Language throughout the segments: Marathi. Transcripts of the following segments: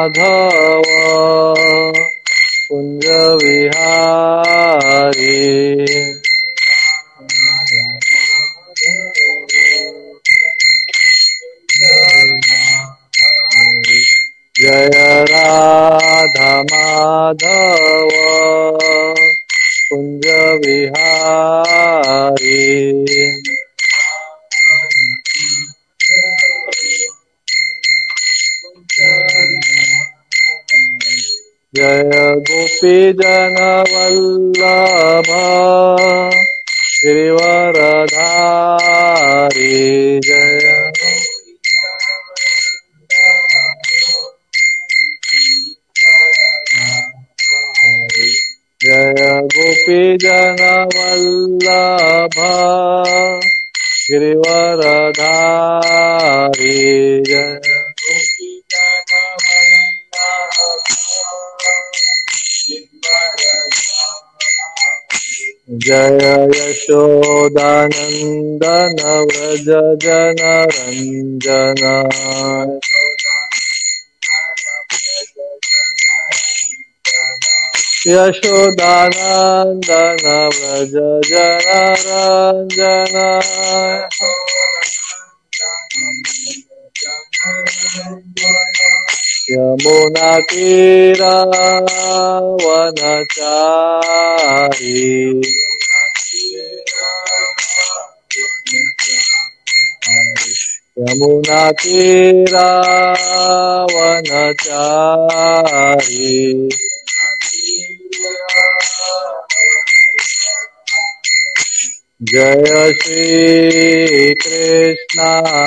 माधव कुंज विहारी जय राधा माधव कुंज विहारी जय गोपी जन वल्लभ गिरिवरधारी जय गोपी जन वल्लभ गिरिवरधारी जय यशोदानंदन व्रज जन रंजन यशोदानंदन व्रज जन रंजन यमुना तीरा वनचारी यमुना तीरा वनचारी जय श्री कृष्ण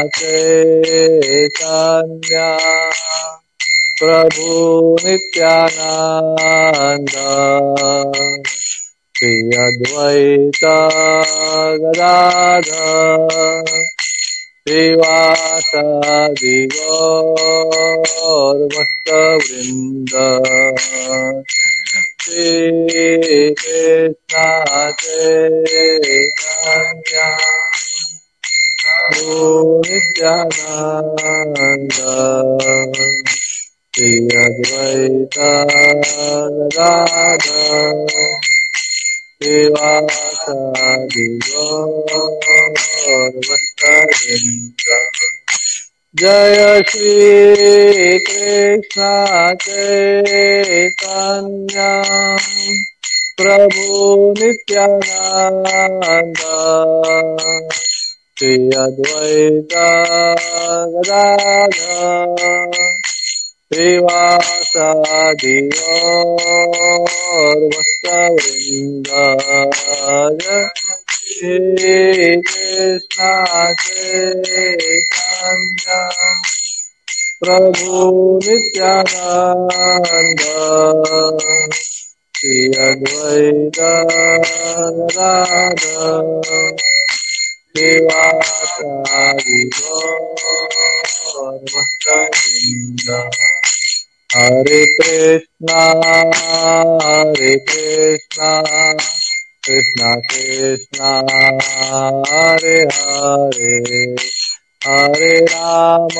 चैतन्य प्रभु नित्यानंद श्री अद्वैत गदाधर श्रीवासादि गौर भक्तवृंद श्री कृष्ण चैतन्य प्रभु नित्यानंद श्री अद्वैत गदाधर श्रीवासादि गौर भक्तवृंद जय श्री कृष्ण चैतन्य प्रभु नित्यानंद श्री अद्वैत गदाधर श्रीवासादि गौर भक्तवृंद श्री कृष्ण चैतन्य प्रभु नित्यानंद श्री अद्वैत गदाधर श्रीवासादि गौर भक्तवृंद हरे कृष्णा कृष्णा कृष्णा हरे हरे हरे राम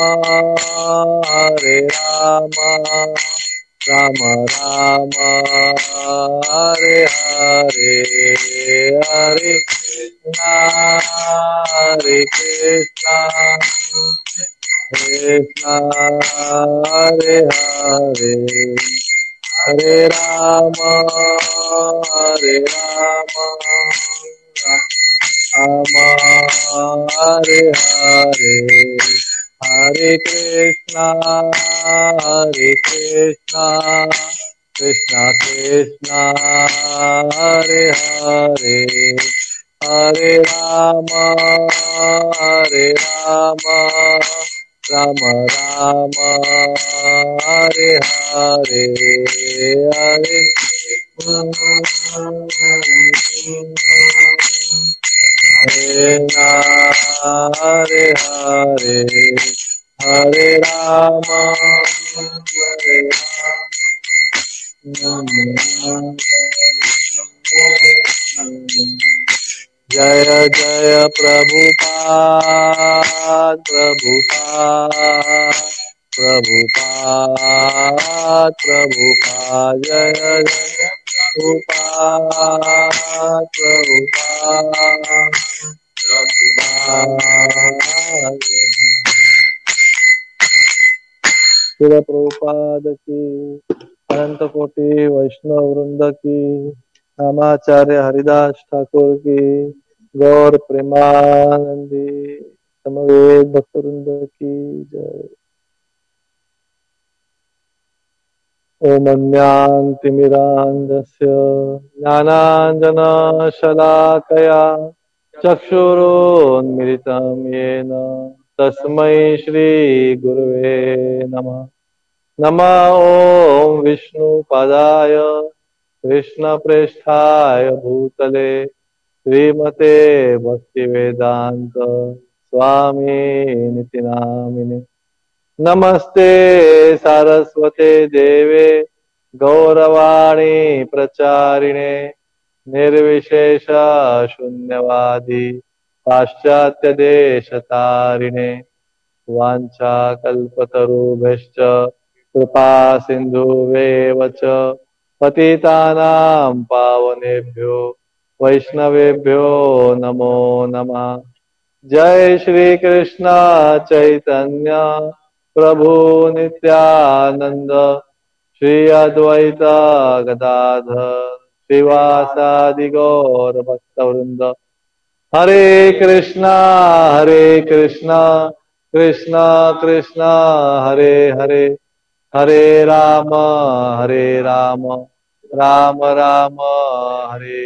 राम राम हरे हरे हरे कृष्णा कृष्णा हरे हरे हरे राम राम हरे हरे हरे कृष्णा कृष्णा कृष्णा हरे हरे हरे राम राम राम हरे हरे हरे हरे हरे हरे राम जय जय प्रभुपाद प्रभुपाद प्रभुपाद जय जय प्रभुपाद प्रभुपाद शिल प्रभुपाद की अनंत कोटि वैष्णव वृंद की नामाचार्य हरिदास ठाकुर की गौर प्रेमानंदी समवेत भक्तवृंद की जय। ओमज्ञानतिमिरान्धस्य ज्ञानाञ्जनशलाकया चक्षुरुन्मिलितं येन तस्मै श्रीगुरुवे नमः। नमः ॐ विष्णुपदाय कृष्णप्रेष्ठाय भूतले श्रीमते भक्तिवेदान्त स्वामिनिति नामिने। नमस्ते सारस्वते देवे गौरवाणी प्रचारिणे निर्विशेष शून्यवादी पाश्चात्य देशतारिणे वाञ्छाकल्पतरुभ्यश्च कृपा सिन्धुवेव च पतितानां पावनेभ्यो वैष्णवेभ्यो नमो नमः। जय श्री कृष्ण चैतन्य प्रभु नित्यानंद श्री अद्वैत गदाधर श्रीवासादि गौर भक्तवृंद। हरे कृष्णा कृष्णा कृष्णा हरे हरे हरे राम राम राम हरे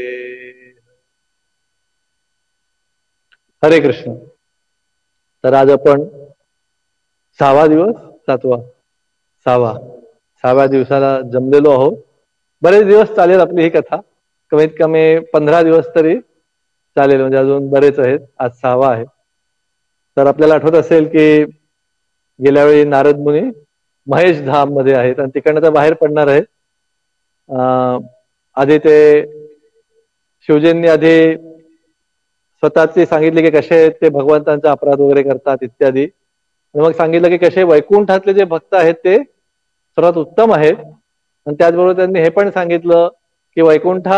हरे कृष्ण। तर आज आपण 6वा दिवस 7वा 6व्या दिवसाला जमलेलो आहोत। बरेच दिवस चालेल आपली ही कथा, कमीत कमी 15 दिवस तरी चालेल, म्हणजे अजून बरेच आहेत। आज 6वा आहे। तर आपल्याला आठवत असेल की गेल्या वेळी नारद मुनी महेश धाम मध्ये आहेत आणि तिकडनं तर बाहेर पडणार आहेत। आधी ते शिवजींनी आधी स्वतःचे सांगितले की कसे ते भगवंतांचा अपराध वगैरे करतात इत्यादी। मग सांगितलं की कसे वैकुंठातले जे भक्त आहेत ते सर्वात उत्तम आहेत। आणि त्याचबरोबर त्यांनी हे पण सांगितलं की वैकुंठ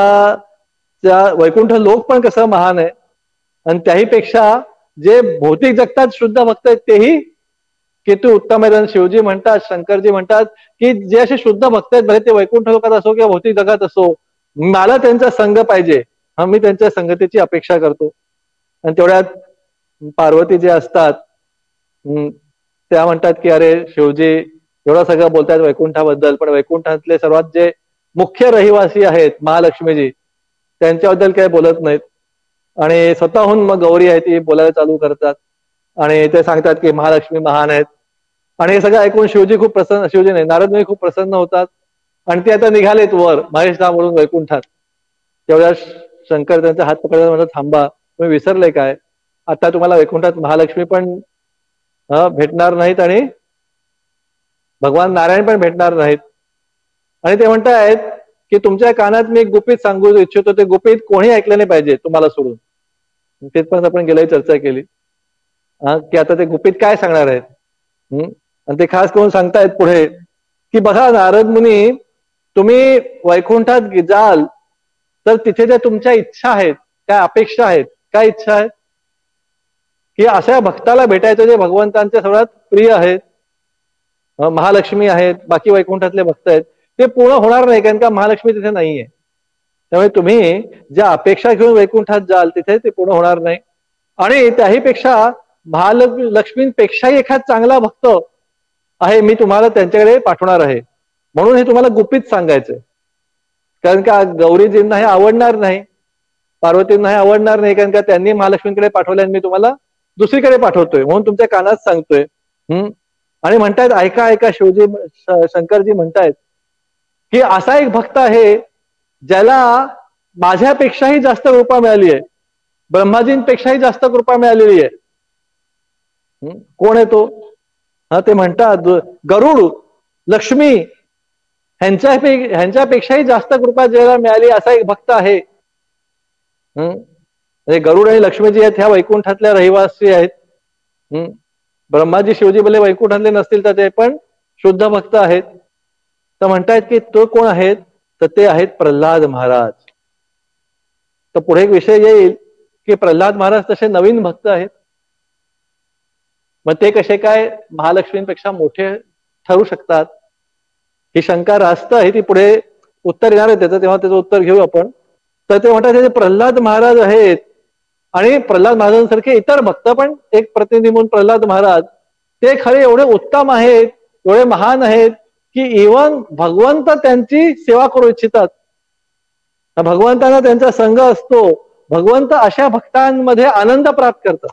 लोक पण कसं महान आहे, आणि त्याही पेक्षा जे भौतिक जगतात शुद्ध भक्त आहेत तेही किती उत्तम आहेत। आणि शिवजी म्हणतात, शंकरजी म्हणतात की जे असे शुद्ध भक्त आहेत, भले ते वैकुंठ लोकात असो किंवा भौतिक जगात असो, मला त्यांचा संग पाहिजे, मी त्यांच्या संगतीची अपेक्षा करतो। आणि तेवढ्यात पार्वती जे असतात त्या म्हणतात की अरे शिवजी एवढं सगळं बोलतात वैकुंठाबद्दल, पण वैकुंठातले सर्वात जे मुख्य रहिवासी आहेत महालक्ष्मीजी त्यांच्याबद्दल काही बोलत नाहीत। आणि स्वतःहून मग गौरी आहे ती बोलायला चालू करतात आणि ते सांगतात की महालक्ष्मी महान आहेत। आणि हे सगळं ऐकून शिवजी नाही, नारद मुनी खूप प्रसन्न होतात आणि ते आता निघालेत वर महेशधामवरून वैकुंठात। तेवढ्या शंकर त्यांचा हात पकडला, म्हणतात थांबा, तुम्ही विसरले काय? आता तुम्हाला वैकुंठात महालक्ष्मी पण भेटणार नाहीत आणि भगवान नारायण पण भेटणार नाहीत। आणि ते म्हणतायत की तुमच्या कानात मी एक गुपित सांगू इच्छितो, ते गुपित कोणी ऐकलं नाही पाहिजे तुम्हाला सोडून। तिथपर्यंत आपण गेल्याही चर्चा केली की आता ते गुपित काय सांगणार आहेत। आणि ते खास करून सांगतायत पुढे की बघा नारद मुनी, तुम्ही वैकुंठात जाल तर तिथे ज्या तुमच्या इच्छा आहेत, काय अपेक्षा आहेत, काय इच्छा आहेत की अशा भक्ताला भेटायचं जे भगवंतांचे सर्वात प्रिय आहेत, महालक्ष्मी आहेत, बाकी वैकुंठातले भक्त आहेत, ते पूर्ण होणार नाही, कारण का महालक्ष्मी तिथे नाहीये। त्यामुळे तुम्ही ज्या अपेक्षा घेऊन वैकुंठात जाल तिथे ते पूर्ण होणार नाही। आणि त्याही पेक्षा महालक्ष्मींपेक्षाही एखाद चांगला भक्त आहे, मी तुम्हाला त्यांच्याकडे पाठवणार आहे, म्हणून हे तुम्हाला गुपित सांगायचंय। कारण का गौरीजींना हे आवडणार नाही, पार्वतींना हे आवडणार नाही, कारण का त्यांनी महालक्ष्मींकडे पाठवले आणि मी तुम्हाला दुसरीकडे पाठवतोय, म्हणून तुमच्या कानात सांगतोय। आणि म्हणतायत ऐका ऐका, शिवजी शंकरजी म्हणतायत की असा एक भक्त आहे ज्याला माझ्यापेक्षाही जास्त कृपा मिळाली आहे, ब्रह्माजींपेक्षाही जास्त कृपा मिळालेली आहे। कोण आहे तो? ते म्हणतात गरुड, लक्ष्मी ह्यांच्यापेक्षाही जास्त कृपा ज्याला मिळाली असा एक भक्त आहे। गरुड आणि लक्ष्मीजी आहेत ह्या वैकुंठातल्या रहिवासी आहेत। ब्रह्माजी शिवजी भले वैकुंठातले नसतील तर ते पण शुद्ध भक्त आहेत. तर म्हणतायत की तो कोण आहेत, तर ते आहेत प्रल्हाद महाराज. तर पुढे एक विषय येईल की प्रल्हाद महाराज तसे नवीन भक्त आहेत. मग ते कसे काय महालक्ष्मींपेक्षा मोठे ठरू शकतात, ही शंका रास्त आहे. ती पुढे उत्तर येणार आहे त्याचं, तेव्हा त्याचं उत्तर घेऊ आपण. तर ते म्हणतात ते प्रल्हाद महाराज आहेत आणि प्रल्हाद महाराजांसारखे इतर भक्त पण एक प्रतिनिधी म्हणून प्रल्हाद महाराज, ते खरे एवढे उत्तम आहेत, एवढे महान आहेत की इव्हन भगवंत त्यांची सेवा करू इच्छितात. भगवंतांना त्यांचा संघ असतो. भगवंत अशा भक्तांमध्ये आनंद प्राप्त करतात.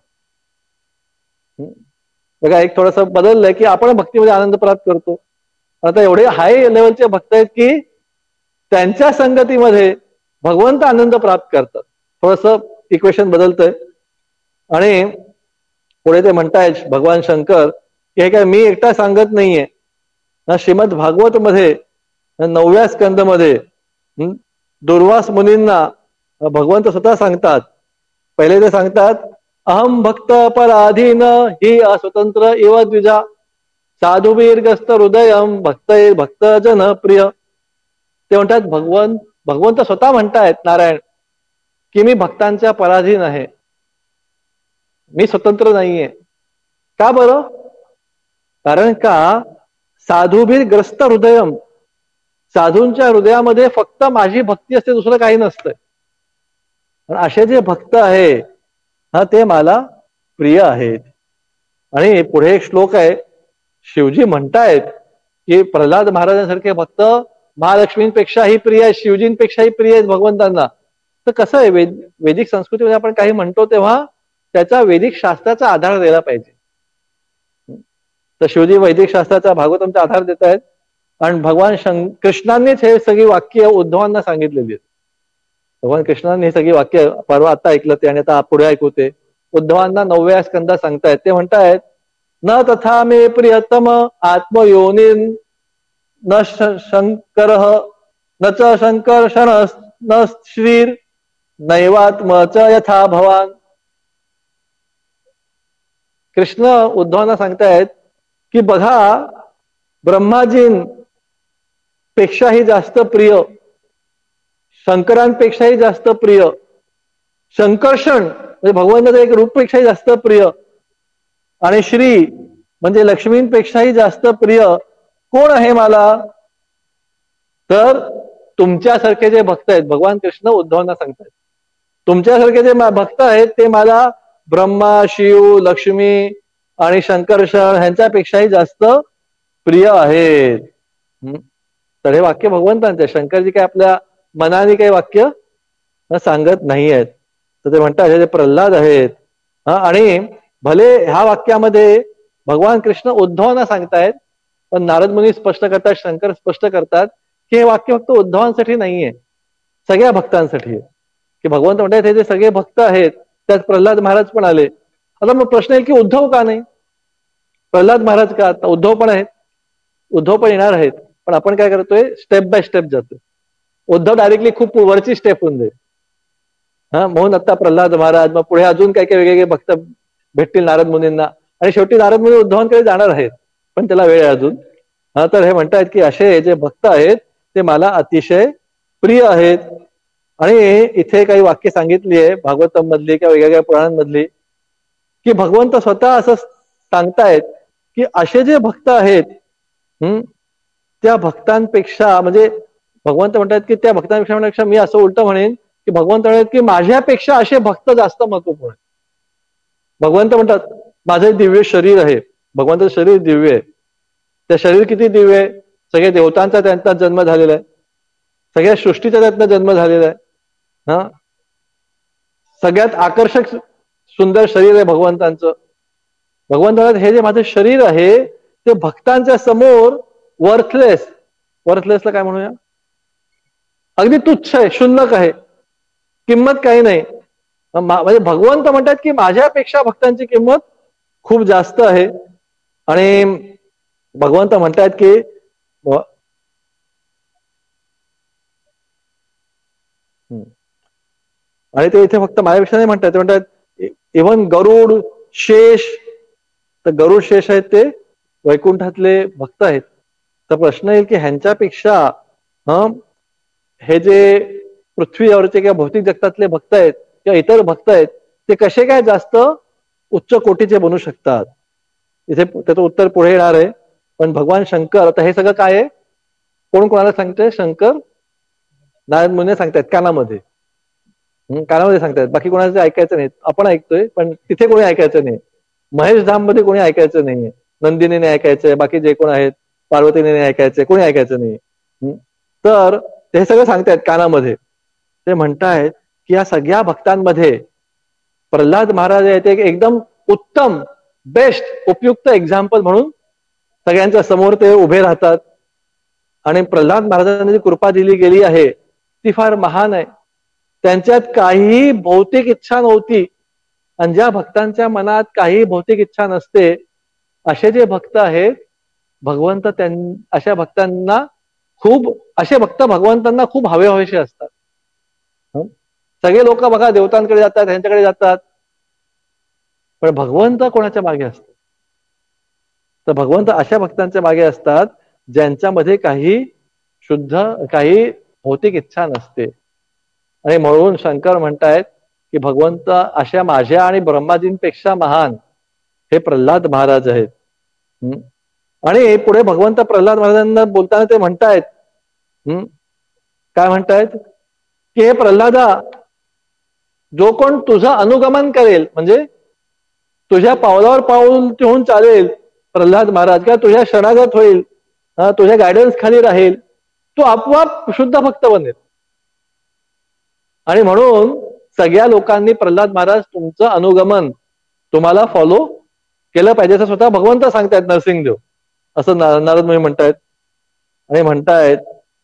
बघा एक थोडस बदललंय की आपण भक्तीमध्ये आनंद प्राप्त करतो. आता एवढे हाय लेवलचे भक्त आहेत की त्यांच्या संगतीमध्ये भगवंत आनंद प्राप्त करतात. थोडस इक्वेशन बदलतंय. आणि पुढे ते म्हणतायत भगवान शंकर की हे काय मी एकटा सांगत नाहीये ना, श्रीमद भागवत मध्ये 9व्या स्कंदमध्ये दुर्वास मुनींना भगवंत स्वतः सांगतात. पहिले ते सांगतात अहम भक्त पराधीन ही अस्वतंत्र इव द्विजा साधुवीरगस्त हृदयम भक्त जन प्रिय. ते म्हणतात भगवंत स्वतः म्हणतायत नारायण की मी भक्तांच्या पराधीन आहे, मी स्वतंत्र नाहीये. का बरं? कारण का साधुभीर ग्रस्त हृदयम, साधूंच्या हृदयामध्ये फक्त माझी भक्ती असते, दुसरं काही नसतंय. असे जे भक्त आहे हा ते मला प्रिय आहेत. आणि पुढे एक श्लोक आहे, शिवजी म्हणतायत की प्रल्हाद महाराजांसारखे भक्त महालक्ष्मींपेक्षाही प्रिय आहेत, शिवजींपेक्षाही प्रिय आहेत भगवंतांना. तर कसं आहे, वैदिक संस्कृतीमध्ये आपण काही म्हणतो तेव्हा त्याचा वैदिक शास्त्राचा आधार द्यायला पाहिजे. तर शिवजी वैदिक शास्त्राचा भागवतांचा आधार देत आहेत आणि भगवान कृष्णांनीच हे सगळी वाक्य उद्धवांना सांगितलेली आहेत. भगवान कृष्णांनी हे सगळी वाक्य परवा आता ऐकलं ते आणि आता पुढे ऐकू ते उद्धवांना 9व्या स्कंदात सांगतायत. ते म्हणतायत न तथा मे प्रियतम आत्मयोनिन न शंकर न च शंकर्षण न श्रीर नैवात्म च यथा भवान. कृष्ण उद्धवांना सांगतायत की बघा ब्रह्माजींपेक्षाही जास्त प्रिय, शंकरांपेक्षाही जास्त प्रिय, शंकर्षण म्हणजे भगवंताचं एक रूपपेक्षाही जास्त प्रिय आणि श्री म्हणजे लक्ष्मींपेक्षाही जास्त प्रिय कोण आहे मला? तर तुमच्यासारखे जे भक्त आहेत. भगवान कृष्ण उद्धवांना सांगतायत तुमच्यासारखे जे भक्त आहेत ते मला ब्रह्मा, शिव, लक्ष्मी आणि शंकर्षण ह्यांच्यापेक्षाही जास्त प्रिय आहेत. तर हे वाक्य भगवंतांचे. शंकरजी काय आपल्या मनाने काही वाक्य सांगत नाही आहेत. तर ते म्हणतात हे जे प्रल्हाद आहेत आणि भले ह्या वाक्यामध्ये भगवान कृष्ण उद्धवांना सांगतायत पण नारद मुनी स्पष्ट करतात, शंकर स्पष्ट करतात की हे वाक्य फक्त उद्धवांसाठी नाहीये, सगळ्या भक्तांसाठी आहे. की भगवंत म्हणतात हे जे सगळे भक्त आहेत त्यात प्रल्हाद महाराज पण आले. आता मग प्रश्न येईल की उद्धव का नाही, प्रल्हाद महाराज का? आता उद्धव पण आहेत, उद्धव पण येणार आहेत. पण आपण काय करतोय, स्टेप बाय स्टेप जातोय. उद्धव डायरेक्टली खूप वरची स्टेप होऊन जाईल. म्हणून आता प्रल्हाद महाराज, मग पुढे अजून काही काही वेगवेगळे भक्त भेटतील नारद मुनींना आणि शेवटी नारद मुनी उद्धवांकडे जाणार आहेत, पण त्याला वेळ आहे अजून. तर हे म्हणतायत की असे जे भक्त आहेत ते मला अतिशय प्रिय आहेत. आणि इथे काही वाक्य सांगितली आहे भागवतम मधली किंवा वेगवेगळ्या पुराणांमधली की भगवंत स्वतः असं सांगतायत की असे जे भक्त आहेत त्या भक्तांपेक्षा, म्हणजे भगवंत म्हणतात की त्या भक्तांपेक्षा मी असं उलट म्हणेन की भगवंत म्हणतात की माझ्यापेक्षा असे भक्त जास्त महत्वपूर्ण. भगवंत म्हणतात माझं दिव्य शरीर आहे, भगवंताचं शरीर दिव्य आहे. त्या शरीर किती दिव्य आहे, सगळ्या देवतांचा त्यांचा जन्म झालेला आहे, सगळ्या सृष्टीचा त्यातनं जन्म झालेला आहे. सगळ्यात आकर्षक सुंदर शरीर आहे भगवंतांचं. भगवंत म्हणतात हे जे माझं शरीर आहे ते भक्तांच्या समोर वर्थलेसला काय म्हणूया, अगदी तुच्छ आहे, क्षुल्लक आहे, किंमत काही नाही. म्हणजे भगवंत म्हणतात की माझ्यापेक्षा भक्तांची किंमत खूप जास्त आहे. आणि भगवंत म्हणतात की आणि ते इथे फक्त माझ्यापेक्षा नाही म्हणतात, ते म्हणतात इव्हन गरुड, शेष तर गरुड शेष आहेत ते वैकुंठातले भक्त आहेत. तर प्रश्न येईल की ह्यांच्यापेक्षा हे जे पृथ्वीवरचे किंवा भौतिक जगतातले भक्त आहेत किंवा इतर भक्त आहेत ते कसे काय जास्त उच्च कोटीचे बनू शकतात. इथे त्याचं उत्तर पुढे येणार आहे. पण भगवान शंकर, आता हे सगळं काय आहे, कोण कोणाला सांगतंय? शंकर नारद मुनी सांगतायत कानामध्ये. कानामध्ये सांगतायत, बाकी कोणाचं ऐकायचं नाही. आपण ऐकतोय पण तिथे कोणी ऐकायचं नाही. महेश धाम मध्ये कोणी ऐकायचं नाहीये. नंदिनीने ऐकायचंय, बाकी जे कोण आहेत पार्वतीने ऐकायचंय, कोणी ऐकायचं नाही. तर ते सगळं सांगतायत कानामध्ये. ते म्हणतायत की या सगळ्या भक्तांमध्ये प्रल्हाद महाराज आहेत एक एकदम उत्तम, बेस्ट, उपयुक्त एक्झाम्पल म्हणून सगळ्यांच्या समोर ते उभे राहतात. आणि प्रल्हाद महाराजांनी जी कृपा दिली गेली आहे ती फार महान आहे. त्यांच्यात काहीही भौतिक इच्छा नव्हती. आणि ज्या भक्तांच्या मनात काही भौतिक इच्छा नसते असे जे भक्त आहेत भगवंत अशा भक्तांना असे भक्त भगवंतांना खूप हवेहवेसे असतात. सगळे लोक बघा देवतांकडे जातात, ह्यांच्याकडे जातात, पण भगवंत कोणाच्या मागे असतात? तर भगवंत अशा भक्तांच्या मागे असतात ज्यांच्यामध्ये काही भौतिक इच्छा नसते. आणि म्हणून शंकर म्हणतायत की भगवंत अशा माझ्या आणि ब्रह्माजींपेक्षा महान हे प्रल्हाद महाराज आहेत. आणि पुढे भगवंत प्रल्हाद महाराजांना बोलताना ते म्हणतायत, काय म्हणतायत की हे प्रल्हादा, जो कोण तुझं अनुगमन करेल, म्हणजे तुझ्या पावलावर पाऊल ठेवून चालेल प्रल्हाद महाराज, किंवा तुझ्या शरणागत होईल, तुझ्या गायडन्स खाली राहील, तो आपोआप शुद्ध भक्त बनेल. आणि म्हणून सगळ्या लोकांनी प्रल्हाद महाराज तुमचं अनुगमन, तुम्हाला फॉलो केलं पाहिजे असं स्वतः भगवंत सांगतायत, नरसिंहदेव असं नारद मुनी म्हणतायत. आणि म्हणतायत,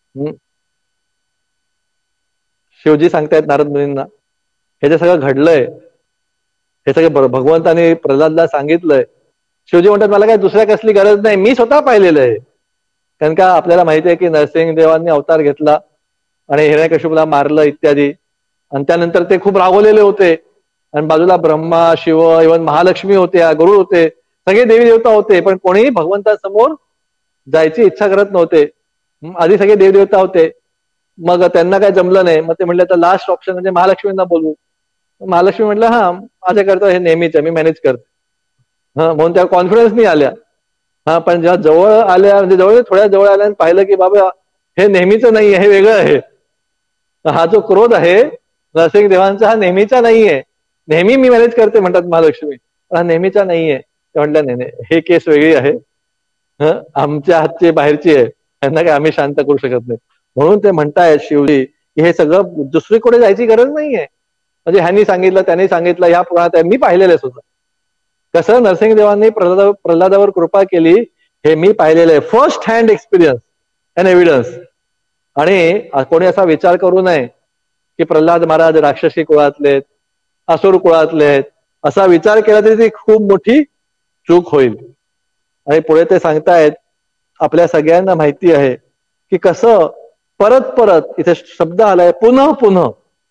शिवजी सांगतायत नारद मुनींना, हे जे सगळं घडलंय हे सगळं भगवंताने प्रल्हादला सांगितलंय. शिवजी म्हणतात मला काय दुसऱ्या कसली गरज नाही, मी स्वतः पाहिलेलं आहे. कारण का आपल्याला माहिती आहे की नरसिंहदेवांनी अवतार घेतला आणि हिरण्यकशिपूला मारलं इत्यादी, आणि त्यानंतर ते खूप रागवलेले होते. आणि बाजूला ब्रह्मा, शिव, इव्हन महालक्ष्मी होत्या, गरुड होते, सगळे देवी देवता होते, पण कोणीही भगवंतासमोर जायची इच्छा करत नव्हते. आधी सगळे देवदेवता होते, मग त्यांना काय जमलं नाही, मग ते म्हटलं तर लास्ट ऑप्शन म्हणजे महालक्ष्मींना बोलवू. महालक्ष्मी म्हटलं हा माझ्याकरता हे नेहमीच आहे, मी मॅनेज करते. म्हणून त्या कॉन्फिडन्स नाही आल्या. पण जेव्हा जवळ आल्या, म्हणजे थोड्या जवळ आल्या आणि पाहिलं की बाबा हे नेहमीच नाही आहे, हे वेगळं आहे. हा जो क्रोध आहे नरसिंहदेवांचा हा नेहमीचा नाहीये. नेहमी मी मॅनेज करते म्हणतात महालक्ष्मी, हा नेहमीचा नाहीये. ते म्हटलं नाही नाही, हे केस वेगळी आहे, आमच्या हातची बाहेरची आहे, त्यांना काय आम्ही शांत करू शकत नाही. म्हणून ते म्हणतायत शिवजी की हे सगळं दुसरीकडे जायची गरज नाहीये. म्हणजे ह्यांनी सांगितलं, त्यांनी सांगितलं, ह्या पुराणात आहे, मी पाहिलेलं आहे सुद्धा. कसं नरसिंहदेवांनी प्रल्हादावर कृपा केली हे मी पाहिलेलं आहे, first hand experience and evidence. आणि कोणी असा विचार करू नये की प्रल्हाद महाराज राक्षसी कुळातले आहेत, असुर कुळातले आहेत, असा विचार केला तरी ती खूप मोठी चूक होईल. आणि पुढे ते सांगतायत, आपल्या सगळ्यांना माहिती आहे की कसं परत परत, इथे शब्द आलाय पुन्हा पुन्हा,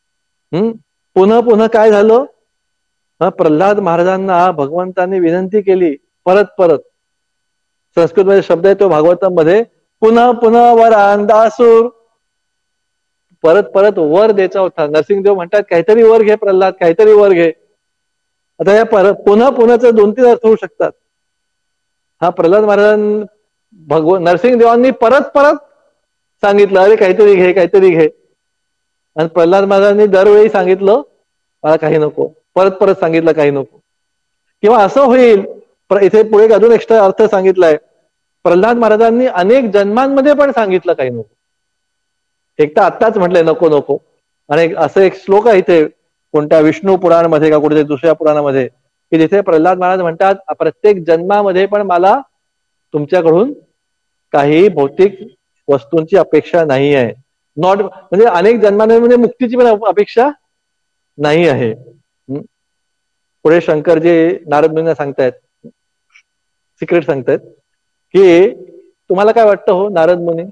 पुन्हा पुन्हा काय झालं, प्रल्हाद महाराजांना भगवंतांनी विनंती केली परत परत. संस्कृतमध्ये शब्द आहे तो भागवतामध्ये, पुन्हा पुन्हा वरांदासूर, परत परत वर द्यायचा होता. नरसिंहदेव म्हणतात काहीतरी वर घे प्रल्हाद, काहीतरी वर घे. आता या पुन्हा पुन्हाचे 2-3 अर्थ होऊ शकतात. प्रल्हाद महाराजांना नरसिंहदेवांनी परत परत सांगितलं अरे काहीतरी घे, काहीतरी घे. आणि प्रल्हाद महाराजांनी दरवेळी सांगितलं मला काही नको, परत परत सांगितलं काही नको. किंवा असं होईल, इथे पुढे अजून एक्स्ट्रा अर्थ सांगितलाय, प्रल्हाद महाराजांनी अनेक जन्मांमध्ये पण सांगितलं काही नको. एक तर आत्ताच म्हटलंय नको नको. आणि असं एक श्लोक आहे इथे कोणत्या विष्णू पुराणामध्ये का कुठे दुसऱ्या पुराणामध्ये, की जिथे प्रल्हाद महाराज म्हणतात प्रत्येक जन्मामध्ये पण मला तुमच्याकडून काही भौतिक वस्तूंची अपेक्षा नाही आहे. नॉट म्हणजे अनेक जन्मांमध्ये मुक्तीची पण अपेक्षा नाही आहे. पुढे शंकरजी नारद मुनींना सांगतायत, सिक्रेट सांगतायत की तुम्हाला काय वाटतं हो नारद मुनी,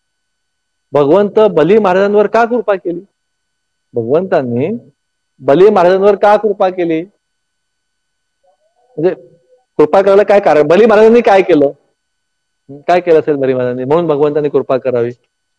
भगवंत बली महाराजांवर का कृपा केली? भगवंतांनी बली महाराजांवर का कृपा केली? म्हणजे कृपा करायला काय कारण? बली महाराजांनी काय केलं? काय केलं असेल बली महाराजांनी म्हणून भगवंतांनी कृपा करावी?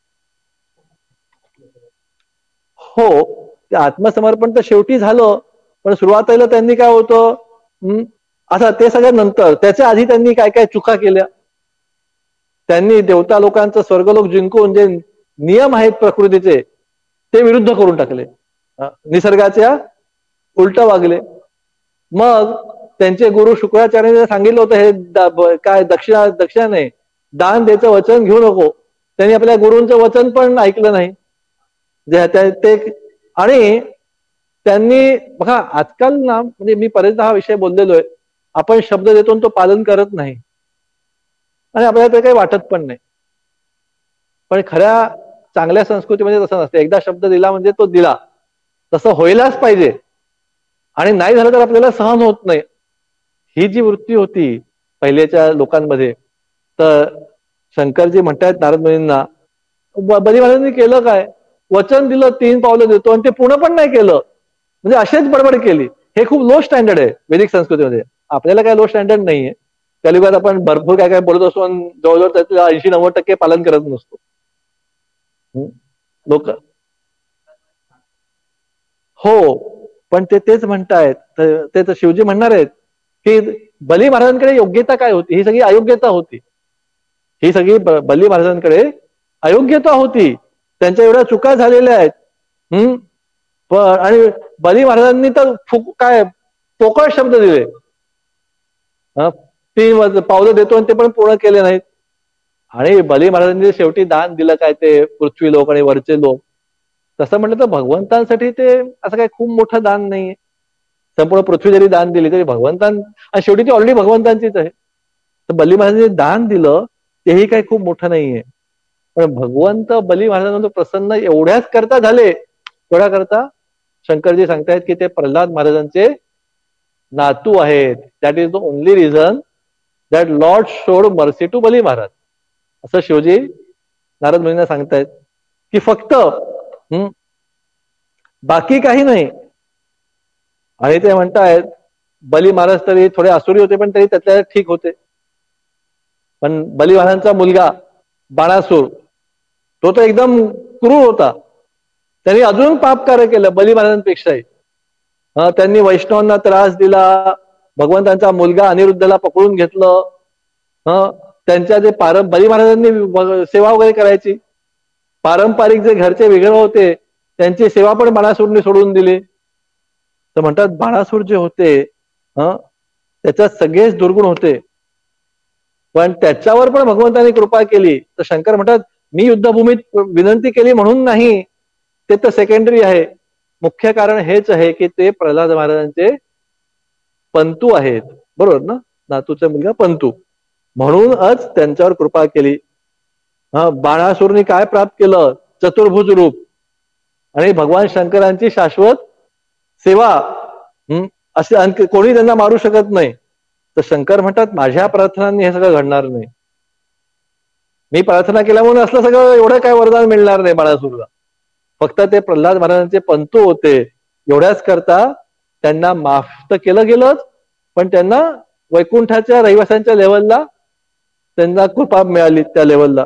हो, ते आत्मसमर्पण तर शेवटी झालं, पण सुरुवातीला त्यांनी काय होतं, आता ते सगळ्या नंतर, त्याच्या आधी त्यांनी काय काय चुका केल्या. त्यांनी देवता लोकांचं स्वर्गलोक जिंकून जे नियम आहेत प्रकृतीचे ते विरुद्ध करून टाकले, निसर्गाच्या उलट वागले. मग त्यांचे गुरु शुक्राचार्यांनी सांगितलं होतं हे काय दक्षिणा नाही, दान द्यायचं वचन घेऊ नको. त्यांनी आपल्या गुरूंचं वचन पण ऐकलं नाही. ते आणि त्यांनी बघा आजकाल ना, म्हणजे मी बरेचदा हा विषय बोललेलो आहे, आपण शब्द देतो तो पालन करत नाही आणि आपल्याला ते काही वाटत पण नाही. पण खऱ्या चांगल्या संस्कृतीमध्ये तसं नसतं. एकदा शब्द दिला म्हणजे तो दिला, तसं व्हायलाच पाहिजे. आणि नाही झालं तर आपल्याला सहन होत नाही. ही जी वृत्ती होती पहिल्याच्या लोकांमध्ये, तर शंकरजी म्हणतायत नारद मुनींना, बली महाराजांनी केलं काय? वचन दिलं 3 पावलं देतो आणि ते पूर्ण पण नाही केलं, म्हणजे असेच बडबड केली. हे खूप लो स्टँडर्ड आहे वैदिक संस्कृतीमध्ये. आपल्याला काय लो स्टँडर्ड नाहीये. कलियुगात आपण भरपूर काय काय बोलत असतो आणि जवळजवळ त्यातलं 80-90% पालन करत नसतो. लोक हो, पण ते तेच म्हणतायत, ते तर शिवजी म्हणणार आहेत की बली महाराजांकडे योग्यता काय होती? ही सगळी अयोग्यता होती. ही सगळी बली महाराजांकडे अयोग्यता होती. त्यांच्या एवढ्या चुका झालेल्या आहेत. पण आणि बली महाराजांनी तर काय पोकळ शब्द दिले, 3 पावलं देतो आणि ते पण पूर्ण केले नाहीत. आणि बली महाराजांनी शेवटी दान दिलं काय, ते पृथ्वी लोक आणि वरचे लोक. तसं म्हटलं तर भगवंतांसाठी ते असं काही खूप मोठं दान नाहीये. संपूर्ण पृथ्वी जरी दान दिली तरी आणि शेवटी ती ऑलरेडी भगवंतांचीच आहे. तर बली महाराजांनी दान दिलं तेही काही खूप मोठं नाहीये. पण भगवंत बली महाराजांना प्रसन्न एवढ्याच करता झाले, एवढ्या करता शंकरजी सांगतायत की ते प्रल्हाद महाराजांचे नातू आहेत. That is the only reason that lord showed mercy to Bali Maharaj, असं शिवजी नारद मुनींना सांगतायत की फक्त बाकी काही नाही. आणि ते म्हणतायत बली महाराज तरी थोडे आसुरी होते, पण तरी त्यातल्या ठीक होते. पण बली महाराजांचा मुलगा बाणासूर तो तर एकदम क्रूर होता. त्यांनी अजून पाप कार्य केलं बली महाराजांपेक्षाही. त्यांनी वैष्णवांना त्रास दिला, भगवंतांचा मुलगा अनिरुद्धला पकडून घेतलं. त्यांच्या जे बली महाराजांनी सेवा वगैरे करायची, पारंपरिक जे घरचे विग्रह होते त्यांची सेवा पण बाणासूरने सोडून दिली. तर म्हणतात बाणासूर जे होते त्याच्यात सगळेच दुर्गुण होते, पण त्याच्यावर पण भगवंतांनी कृपा केली. तर शंकर म्हणतात मी युद्धभूमीत विनंती केली म्हणून नाही, ते तर सेकंडरी आहे. मुख्य कारण हेच आहे की ते प्रल्हाद महाराजांचे पंतू आहेत, बरोबर ना, नातूचा मुलगा पंतू, म्हणूनच त्यांच्यावर कृपा केली. बाणासूरनी काय प्राप्त केलं? चतुर्भुज रूप आणि भगवान शंकरांची शाश्वत सेवा. असे कोणी त्यांना मारू शकत नाही. तर शंकर म्हणतात माझ्या प्रार्थनांनी हे सगळं घडणार नाही. मी प्रार्थना केल्यामुळे असलं सगळं एवढं काय वरदान मिळणार नाही बाणासूरला. फक्त ते प्रल्हाद महाराजांचे पंतू होते, एवढ्याच करता त्यांना माफ तर केलं गेलंच, पण त्यांना वैकुंठाच्या रहिवाशांच्या लेवलला त्यांना कृपा मिळाली. त्या लेवलला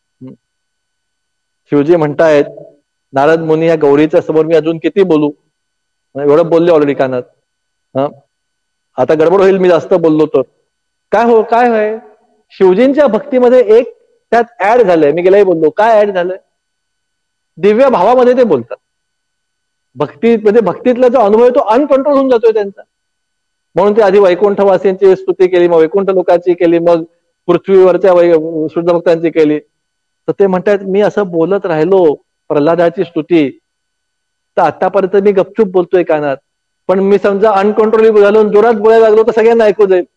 शिवजी म्हणतायत नारद मुनी या गौरीच्या समोर मी अजून किती बोलू, एवढं बोलले ऑलरेडी कानात. आता गडबड होईल मी जास्त बोललो तर. काय होय शिवजींच्या भक्तीमध्ये एक त्यात ऍड झालंय. मी गेलाही बोललो काय ऍड झालंय, दिव्य भावामध्ये ते बोलतात. भक्तीमध्ये भक्तीतला जो अनुभव आहे तो अनकंट्रोल होऊन जातोय त्यांचा. म्हणून ते आधी वैकुंठवासींची स्तुती केली, मग वैकुंठ लोकांची केली, मग पृथ्वीवरच्या शुद्ध भक्तांची केली. तर ते म्हणतात मी असं बोलत राहिलो प्रल्हादाची स्तुती तर आतापर्यंत मी गपचूप बोलतोय कानात, पण मी समजा अनकंट्रोलेबल झालो जोरात बोलायला लागलो तर सगळ्यांना ऐकू जाईल.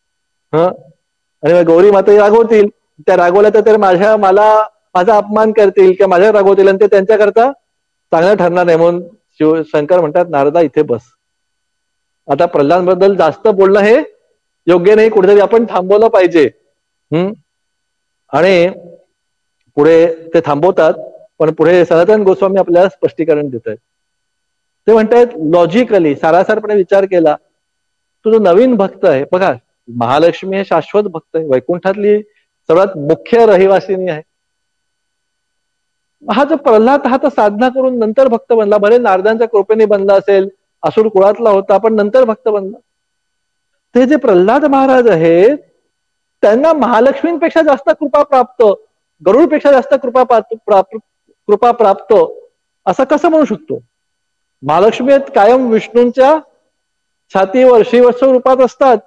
आणि गौरी माता रागवतील, त्या रागवल्या तर मला माझा अपमान करतील किंवा माझ्या रागवतील आणि ते त्यांच्याकरता चांगलं ठरणार नाही. म्हणून शंकर म्हणतात नारदा इथे बस, आता प्रल्हाद बद्दल जास्त बोलणं हे योग्य नाही, कुठेतरी आपण थांबवलं पाहिजे. आणि पुढे ते थांबवतात, पण पुढे सनातन गोस्वामी आपल्याला स्पष्टीकरण देत आहेत. ते म्हणतात लॉजिकली सारासारपणे विचार केला, तो जो नवीन भक्त आहे बघा, महालक्ष्मी हे शाश्वत भक्त आहे, वैकुंठातली सर्वात मुख्य रहिवासिनी आहे. हा जो प्रल्हाद हा तर साधना करून नंतर भक्त बनला, भले नारदांच्या कृपेने बनला असेल, असुर कुळातला होता पण नंतर भक्त बनला. ते जे प्रल्हाद महाराज आहेत त्यांना महालक्ष्मींपेक्षा जास्त कृपा प्राप्त, गरुडपेक्षा जास्त कृपा प्राप्त असं कसं म्हणू शकतो? महालक्ष्मी कायम विष्णूंच्या छातीवर श्रीवत्स रूपात असतात.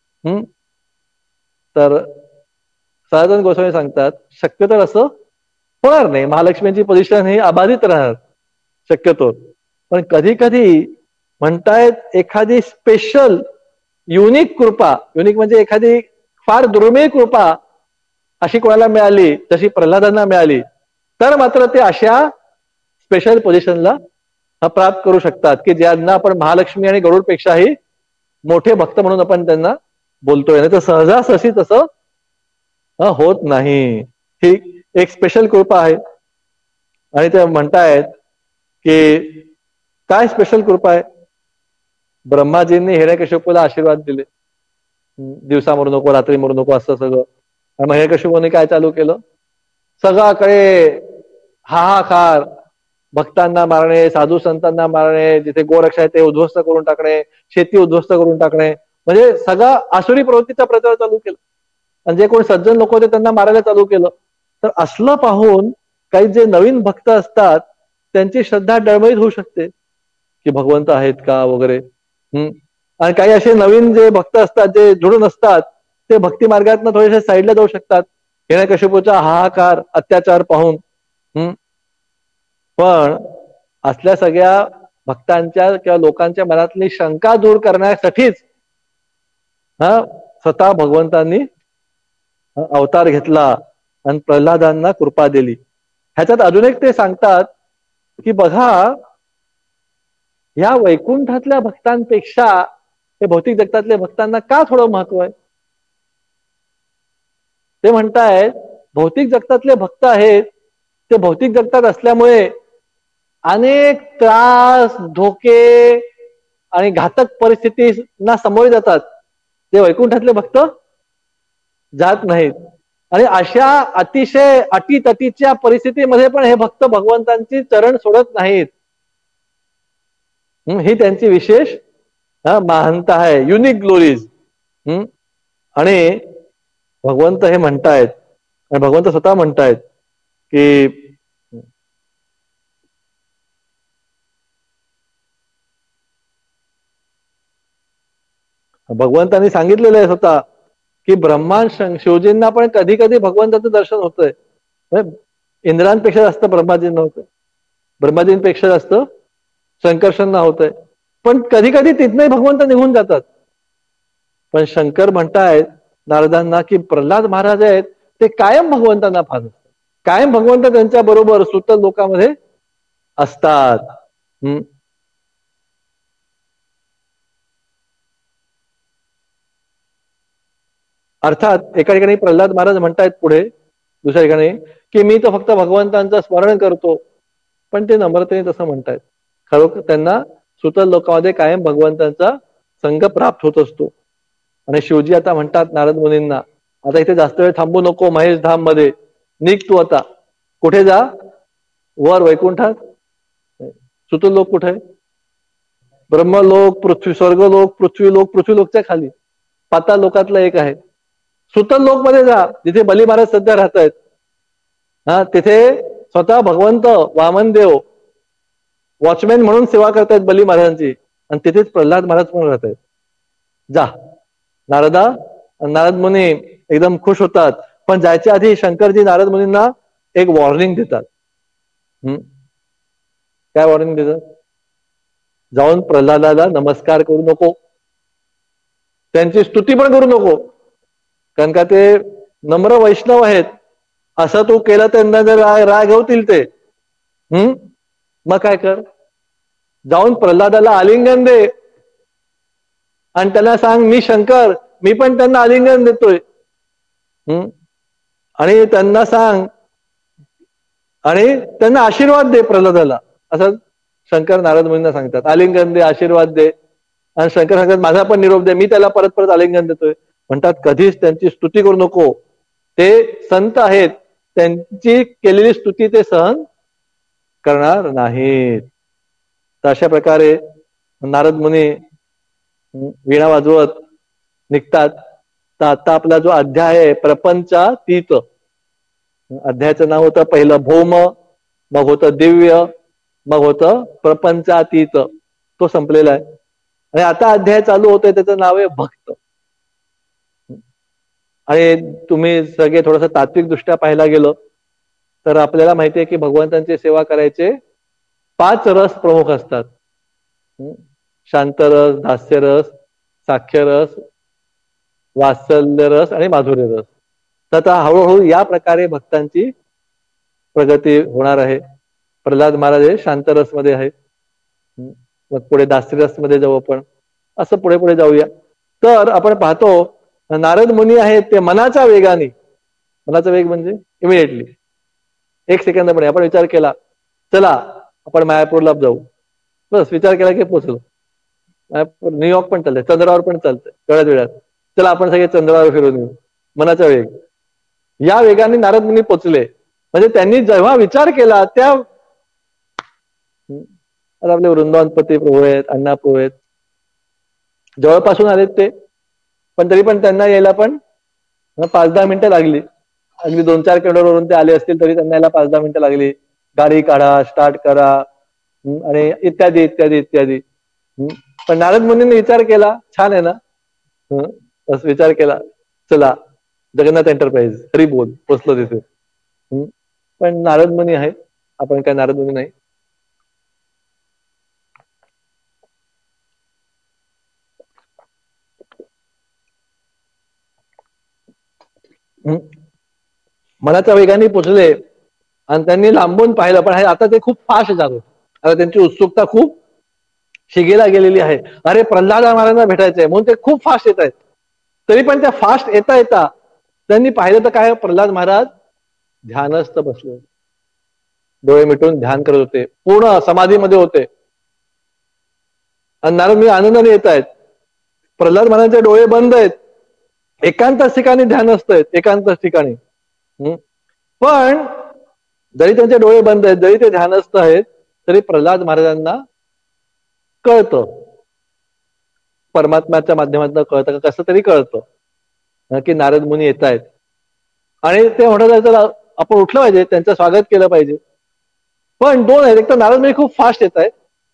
तर सनातन गोस्वामी सांगतात शक्यतो असं होणार नाही, महालक्ष्मीची पोझिशन ही अबाधित राहणार शक्यतो. पण कधी कधी म्हणतायत एखादी स्पेशल युनिक कृपा, युनिक म्हणजे एखादी फार दुर्मिळ कृपा अशी कोणाला मिळाली, जशी प्रल्हादांना मिळाली, तर मात्र ते अशा स्पेशल पोझिशनला प्राप्त करू शकतात की ज्यांना आपण महालक्ष्मी आणि गरुडपेक्षाही मोठे भक्त म्हणून आपण त्यांना बोलतोय. नाही तर सहजासहजी तसं होत नाही. ही एक स्पेशल कृपा आहे. आणि ते म्हणतायत की काय स्पेशल कृपा आहे? ब्रह्माजींनी हिरण्यकश्यपूला आशीर्वाद दिले, दिवसा मरू नको, रात्री मरू नको असं सगळं. मग हिरण्यकश्यपूने काय चालू केलं? सगळ्याकडे हाहाकार, भक्तांना मारणे, साधू संतांना मारणे, जिथे गोरक्ष आहे ते उद्ध्वस्त करून टाकणे, शेती उद्ध्वस्त करून टाकणे, म्हणजे सगळा आसुरी प्रवृत्तीचा प्रचार चालू केला. आणि जे कोणी सज्जन लोक होते त्यांना मारायला चालू केलं. तर असलं पाहून काही जे नवीन भक्त असतात त्यांची श्रद्धा डळमळीत होऊ शकते की भगवंत आहेत का वगैरे. आणि काही असे नवीन जे भक्त असतात जे जोडून असतात ते भक्ती मार्गातनं थोडेसे साईडला जाऊ शकतात हिरण्यकश्यपूचा हाहाकार अत्याचार पाहून. पण असल्या सगळ्या भक्तांच्या किंवा लोकांच्या मनातली शंका दूर करण्यासाठीच स्वतः भगवंतांनी अवतार घेतला आणि प्रल्हादांना कृपा दिली. ह्याच्यात अजून एक ते सांगतात की बघा, या वैकुंठातल्या भक्तांपेक्षा हे भौतिक जगतातल्या भक्तांना का थोडं महत्व आहे? ते म्हणतायत भौतिक जगतातले भक्त आहेत ते भौतिक जगतात असल्यामुळे अनेक त्रास, धोके आणि घातक परिस्थितींना सामोरे जातात. ते वैकुंठातले भक्त जात नाहीत. आणि अशा अतिशय अटीतटीच्या परिस्थितीमध्ये पण हे भक्त भगवंतांची चरण सोडत नाहीत. ही त्यांची विशेष महानता आहे, युनिक ग्लोरीज. आणि भगवंत हे म्हणतायत, आणि भगवंत स्वतः म्हणतायत की भगवंतांनी सांगितलेलं आहे स्वतः की ब्रह्मा शिवजींना पण कधी कधी भगवंताचं दर्शन होतंय. इंद्रांपेक्षा जास्त ब्रह्माजींना होतंय, ब्रह्माजींपेक्षा जास्त शंकर्षांना होतंय. पण कधी कधी तिथनंही भगवंत निघून जातात. पण शंकर म्हणतायत नारदांना की प्रल्हाद महाराज आहेत ते कायम भगवंतांना पाहत असतात, कायम भगवंत त्यांच्या बरोबर सुतल लोकांमध्ये असतात. अर्थात एका ठिकाणी प्रल्हाद महाराज म्हणतायत पुढे दुसऱ्या ठिकाणी की मी तर फक्त भगवंतांचं स्मरण करतो, पण ते नम्रतेने तसं म्हणतायत. खरोखर त्यांना सुतल लोकांमध्ये कायम भगवंतांचा संग प्राप्त होत असतो. आणि शिवजी आता म्हणतात नारद मुनींना, आता इथे जास्त वेळ थांबू नको, महेश धाम मध्ये निघ तू आता. कुठे जा? वर वैकुंठात. सुतल लोक कुठे? ब्रह्मलोक, पृथ्वी, स्वर्गलोक, पृथ्वीलोकच्या खाली पाताळ लोकातला एक आहे. सुतल लोक मध्ये जा जिथे बली महाराज सध्या राहत आहेत. तिथे स्वतः भगवंत वामनदेव वॉचमॅन म्हणून सेवा करतायत बली महाराजांची, आणि तिथेच प्रल्हाद महाराज म्हणून राहत आहेत. जा नारदा. नारद मुनी एकदम खुश होतात. पण जायच्या आधी शंकरजी नारद मुनींना एक वॉर्निंग देतात. काय वॉर्निंग देतात? जाऊन प्रल्हादाला नमस्कार करू नको, त्यांची स्तुती पण करू नको, कारण का ते नम्र वैष्णव आहेत. असं तू केलं त्यांना जर राग होतील ते. मग काय कर, जाऊन प्रल्हादाला आलिंगन दे आणि त्यांना सांग मी शंकर, मी पण त्यांना आलिंगन देतोय. आणि त्यांना सांग आणि त्यांना आशीर्वाद दे प्रल्हादाला, असं शंकर नारद मुनींना सांगतात. आलिंगन दे, आशीर्वाद दे. आणि शंकर सांगतात माझा पण निरोप दे, मी त्याला परत परत आलिंगन देतोय. म्हणतात कधीच त्यांची स्तुती करू नको, ते संत आहेत, त्यांची केलेली स्तुती ते सहन करणार नाहीत. तर अशा प्रकारे नारद मुनी वीणा वाजवत निघतात. तर आता आपला जो अध्याय आहे प्रपंचातीत, अध्यायाचं नाव होतं पहिलं भौम, मग होतं दिव्य, मग होतं प्रपंचातीत, तो संपलेला आहे. आणि आता अध्याय चालू होतोय त्याचं नाव आहे भक्त. आणि तुम्ही सगळे थोडस तात्विक दृष्ट्या पाहायला गेलो तर आपल्याला माहिती आहे की भगवंतांची सेवा करायचे 5 रस प्रमुख असतात. शांतरस, दास्यरस, साख्यरस, वात्सल्य रस आणि माधुर्य रस. तर आता हळूहळू या प्रकारे भक्तांची प्रगती होणार आहे. प्रल्हाद महाराज हे शांतरस मध्ये आहेत, मग पुढे दास्यरस मध्ये जाऊ आपण, असं पुढे पुढे जाऊया. तर आपण पाहतो नारद मुनी आहेत ते मनाच्या वेगाने, मनाचा वेग म्हणजे इमिडिएटली 1 सेकंदामध्ये आपण विचार केला चला आपण मायापूरला जाऊ, बस विचार केला की पोहोचलो. मायापूर, न्यूयॉर्क पण चालतंय, चंद्रावर पण चालतंय तेवढ्याच वेळात, चला आपण सगळे चंद्रावर फिरून येऊ. मनाचा वेग, या वेगाने नारद मुनी पोचले. म्हणजे त्यांनी जेव्हा विचार केला त्या, आता आपले वृंदावनपती प्रभू आहेत, अण्णा प्रभू आहेत, जवळपासून आलेत ते, पण तरी पण त्यांना यायला पण 5-10 मिनिटं लागली. अगदी 2-4 किलोमीटरवरून ते आले असतील तरी त्यांना यायला 5-10 मिनिटं लागली. गाडी काढा, स्टार्ट करा आणि इत्यादी इत्यादी इत्यादी. पण नारद मुनींनी विचार केला, छान आहे ना, बस विचार केला, चला जगन्नाथ एंटरप्राइज, हरी बोल, पोचलो तिथे. पण नारद मुनी आहे, आपण काय नारद मुनी नाही. मनाच्या वेगाने पोचले आणि त्यांनी लांबून पाहिलं, पण आता ते खूप फास्ट जात होते. आता त्यांची उत्सुकता खूप शिगेला गेलेली आहे. अरे प्रल्हाद महाराजांना भेटायचंय म्हणून ते खूप फास्ट येत आहेत. तरी पण त्या फास्ट येता येता त्यांनी पाहिलं तर काय, प्रल्हाद महाराज ध्यानस्थ बसले, डोळे मिटून ध्यान करत होते, पूर्ण समाधीमध्ये होते. आणि नारद मुनी आनंदाने येत आहेत. प्रल्हाद महाराजांचे डोळे बंद आहेत, एकांत ठिकाणी ध्यानस्थ आहेत, एकांत ठिकाणी. पण जरी त्यांचे डोळे बंद आहेत, जरी ते ध्यानस्थ आहेत, तरी प्रल्हाद महाराजांना कळतं, परमात्म्याच्या माध्यमातून कळतं, का कसं तरी कळतं की नारद मुनी येत आहेत. आणि ते म्हणत आहेत आपण उठलं पाहिजे, त्यांचं स्वागत केलं पाहिजे. पण 2 आहेत, एक तर नारद मुनी खूप फास्ट येत आहेत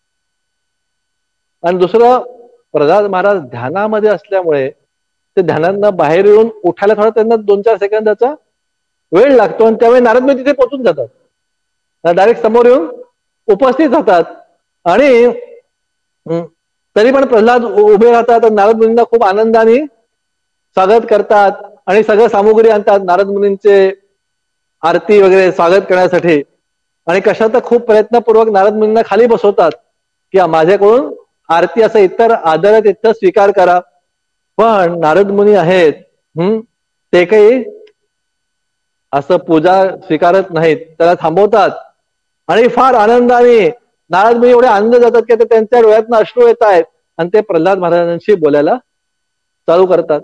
आणि दुसरं प्रल्हाद महाराज ध्यानामध्ये असल्यामुळे ते ध्यानांना बाहेर येऊन उठायला थोडा त्यांना 2-4 सेकंदाचा वेळ लागतो. आणि त्यावेळी नारद मुनी तिथे पोहोचून जातात, डायरेक्ट समोर येऊन उपस्थित होतात. आणि तरी पण प्रल्हाद उभे राहतात, नारद मुनींना खूप आनंदाने स्वागत करतात आणि सगळं सामुग्री आणतात नारद मुनींचे आरती वगैरे स्वागत करण्यासाठी. आणि कशात खूप प्रयत्नपूर्वक नारद मुनींना खाली बसवतात की माझ्याकडून आरती असं इतर आदरात इथं स्वीकार करा. पण नारद मुनी आहेत ते काही असं पूजा स्वीकारत नाहीत, त्याला थांबवतात. आणि फार आनंदाने नारद मुनी एवढे आनंद जातात की त्यांच्या डोळ्यातनं अश्रू येत आहेत आणि ते प्रल्हाद महाराजांशी बोलायला चालू करतात.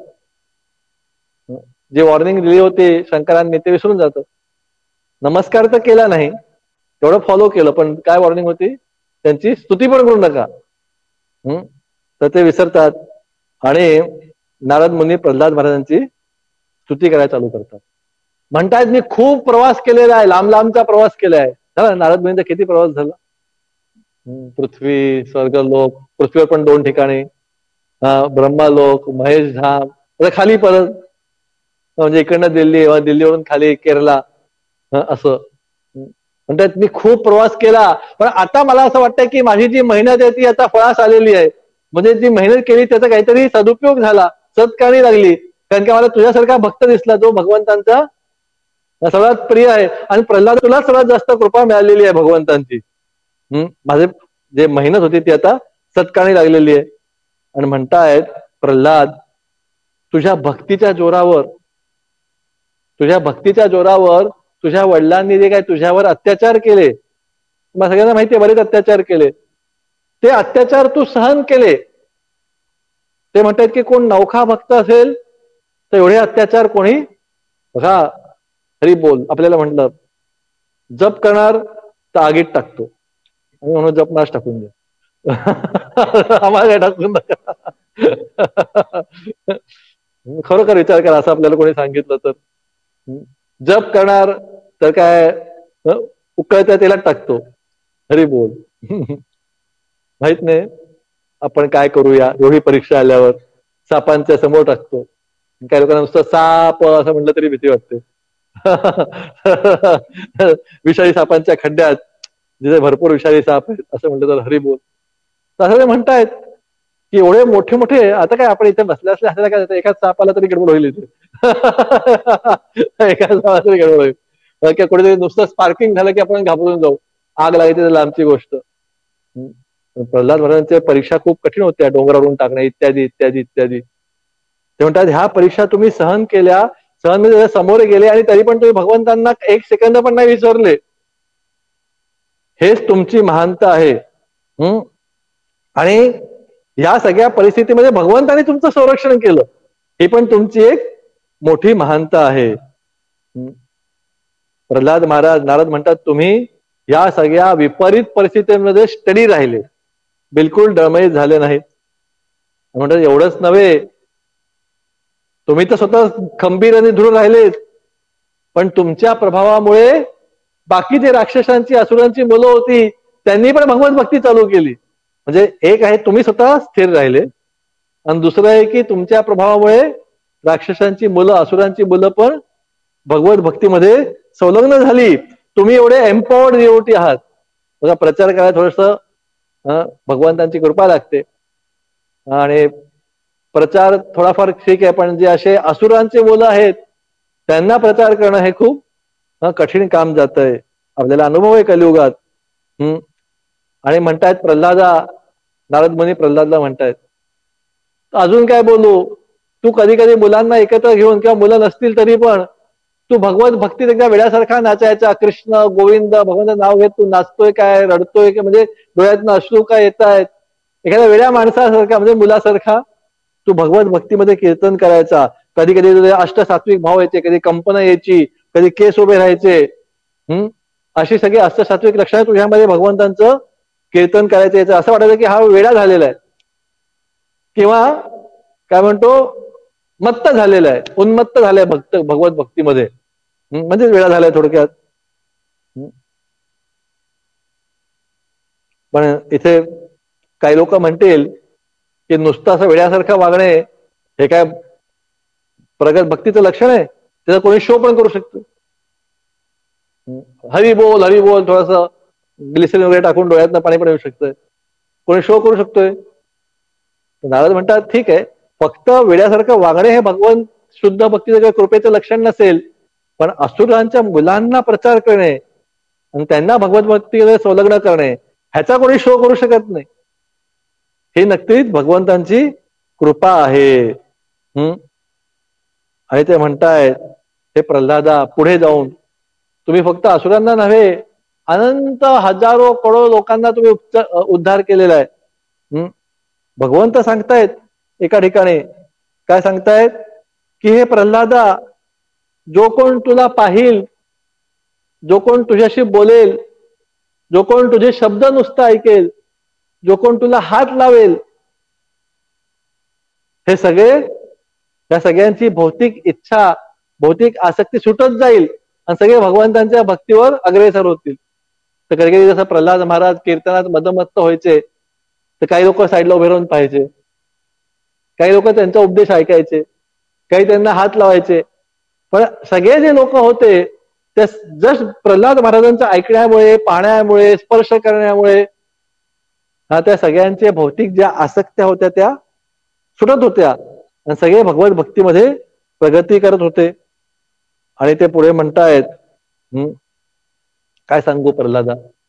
जी वॉर्निंग दिली होती शंकरांनी ते विसरून जातात. नमस्कार तर केला नाही, तेवढं फॉलो केलं, पण काय वॉर्निंग होती, त्यांची स्तुती पण करू नका, तर ते विसरतात. आणि नारद मुनी प्रल्हाद महाराजांची स्तुती करायला चालू करतात. म्हणतायत मी खूप प्रवास केलेला आहे, लांब लांबचा प्रवास केला आहे. नारद मुनींचा किती प्रवास झाला, पृथ्वी, स्वर्गलोक, पृथ्वीवर पण 2 ठिकाणी, ब्रह्मालोक, महेश धाम, खाली परत म्हणजे इकडनं दिल्ली, दिल्लीवरून खाली केरला, असं म्हणतात मी खूप प्रवास केला. पण आता मला असं वाटतं की माझी जी मेहनत आहे ती आता फळास आलेली आहे. म्हणजे जी मेहनत केली त्याचा काहीतरी सदुपयोग झाला, सत्कारणी लागली. कारण की मला तुझ्यासारखा भक्त दिसला जो भगवंतांचा सर्वात प्रिय आहे. आणि प्रल्हाद तुला सर्वात जास्त कृपा मिळालेली आहे भगवंतांची. माझे जे मेहनत होती ती आता सत्कारणी लागलेली आहे. आणि म्हणतायत प्रल्हाद तुझ्या भक्तीच्या जोरावर तुझ्या वडिलांनी जे काय तुझ्यावर अत्याचार केले, मला सगळ्यांना माहितीये बरेच अत्याचार केले, ते अत्याचार तू सहन केले. ते म्हणतात की कोण नवखा भक्त असेल तर एवढे अत्याचार कोणी बघा, हरी बोल आपल्याला म्हटलं जप करणार तर आगीत टाकतो आणि म्हणून जपनाश टाकून द्या. आम्हाला टाकून नका. खरोखर विचार करा, असं आपल्याला कोणी सांगितलं तर. जप करणार तर काय उकळत्या तेलात टाकतो. हरी बोल. माहित नाही आपण काय करूया, एवढी परीक्षा आल्यावर सापांच्या समोर टाकतो. काही लोकांना नुसतं साप असं म्हटलं तरी भीती वाटते. विषारी सापांच्या खड्ड्यात जिथे भरपूर विषारी साप आहेत असं म्हटलं तर हरी बोल. असं ते म्हणतायत की एवढे मोठे मोठे, आता काय आपण इथे बसल्या असल्या असल्या काय एकाच सापाला तरी गडबड होईल इथे. एकाच सापाला तरी गडबड होईल. कुठेतरी नुसतं स्पार्किंग झालं की आपण घाबरून जाऊ, आग लागायची तर लांबची गोष्ट. प्रल्हाद महाराजांच्या परीक्षा खूप कठीण होत्या, डोंगरावरून टाकणे इत्यादी इत्यादी इत्यादी. ते म्हणतात ह्या परीक्षा तुम्ही सहन केल्या, सहन म्हणजे समोर गेले आणि तरी पण तुम्ही भगवंतांना एक सेकंद पण नाही विसरले. हेच तुमची महानता आहे. आणि या सगळ्या परिस्थितीमध्ये भगवंताने तुमचं संरक्षण केलं, ही पण तुमची एक मोठी महानता आहे. प्रल्हाद महाराज नारद म्हणतात तुम्ही या सगळ्या विपरीत परिस्थितीमध्ये स्टडी राहिले, बिलकुल डळमळीत झाले नाहीत. म्हणतात एवढंच नव्हे, तुम्ही तर स्वतः खंबीर आणि दृढ राहिलेत, पण तुमच्या प्रभावामुळे बाकी जे राक्षसांची असुरांची मुलं होती त्यांनी पण भगवत भक्ती चालू केली. म्हणजे एक आहे तुम्ही स्वतः स्थिर राहिले, आणि दुसरं आहे की तुमच्या प्रभावामुळे राक्षसांची मुलं असुरांची मुलं पण भगवत भक्तीमध्ये संलग्न झाली. तुम्ही एवढे एम्पॉवर्ड डिवोटी आहात. बघा, प्रचार करायला थोडस भगवंतांची कृपा लागते, आणि प्रचार थोडाफार ठीक आहे, पण जे असे असुरांचे मुलं आहेत त्यांना प्रचार करणं हे खूप कठीण काम जात आहे. आपल्याला अनुभव आहे कलियुगात. आणि म्हणतायत प्रल्हादा, नारद मुनी प्रल्हादला म्हणतायत अजून काय बोलू, तू कधी कधी मुलांना एकत्र घेऊन किंवा मुलं नसतील तरी पण तू भगवत भक्तीत एकदा वेड्यासारखा नाचायचा. कृष्ण गोविंद भगवंत नाव घेत तू नाचतोय काय, रडतोय काय, म्हणजे डोळ्यातनं अश्रू काय येत आहेत, एखाद्या वेड्या माणसासारखा म्हणजे मुलासारखा तू भगवत भक्तीमध्ये कीर्तन करायचा. कधी कधी अष्टसात्विक भाव यायचे, कधी कंपना यायची, कधी केस उभे राहायचे. अशी सगळी अष्टसात्विक लक्षणं तुझ्यामध्ये भगवंतांचं कीर्तन करायचं यायचं. असं वाटायचं की हा वेडा झालेला आहे, किंवा काय म्हणतो मत्त झालेला आहे, उन्मत्त झालाय भगवत भक्तीमध्ये, म्हणजेच वेळा झालाय थोडक्यात. पण इथे काही लोक म्हणतील की नुसतं असं वेड्यासारखं वागणे हे काय प्रगत भक्तीचं लक्षण आहे, त्याचा कोणी शो पण करू शकतो. हरी बोल थोडस ग्लिसरीन वगैरे टाकून डोळ्यातनं पाणी पण येऊ शकतंय, कोणी शो करू शकतोय. नारद म्हणतात ठीक आहे, फक्त वेड्यासारखं वागणे हे भगवंत शुद्ध भक्तीचं कृपेचं लक्षण नसेल, पण असुरांच्या मुलांना प्रचार करणे आणि त्यांना भगवत भक्तीमध्ये संलग्न करणे ह्याचा कोणी शो करू शकत नाही. हे नक्कीच भगवंतांची कृपा आहे. आणि ते म्हणतायत हे प्रल्हादा, पुढे जाऊन तुम्ही फक्त असुरांना नव्हे, अनंत हजारो करोडो लोकांना तुम्ही उद्धार केलेला आहे. भगवंत सांगतायत एका ठिकाणी, काय सांगतायत की हे प्रल्हादा, जो कोण तुला पाहिल, जो कोण तुझ्याशी बोलेल, जो कोण तुझे शब्द नुसतं ऐकेल, जो कोण तुला हात लावेल, हे सगळे, या सगळ्यांची भौतिक इच्छा, भौतिक आसक्ती सुटत जाईल आणि सगळे भगवंतांच्या भक्तीवर अग्रेसर होतील. तर कधी कधी जसं प्रल्हाद महाराज कीर्तनात मदमत्त व्हायचे, तर काही लोक साईडला उभे राहून पाहायचे, काही लोक त्यांचा उपदेश ऐकायचे, काही त्यांना हात लावायचे. पण सगळे जे लोक होते ते जस्ट प्रल्हाद महाराजांचं ऐकण्यामुळे, पाहण्यामुळे, स्पर्श करण्यामुळे त्या सगळ्यांच्या भौतिक ज्या आसक्त्या होत्या त्या सुटत होत्या आणि सगळे भगवत भक्तीमध्ये प्रगती करत होते. आणि ते पुढे म्हणतायत, काय सांगू प्रल्हादा,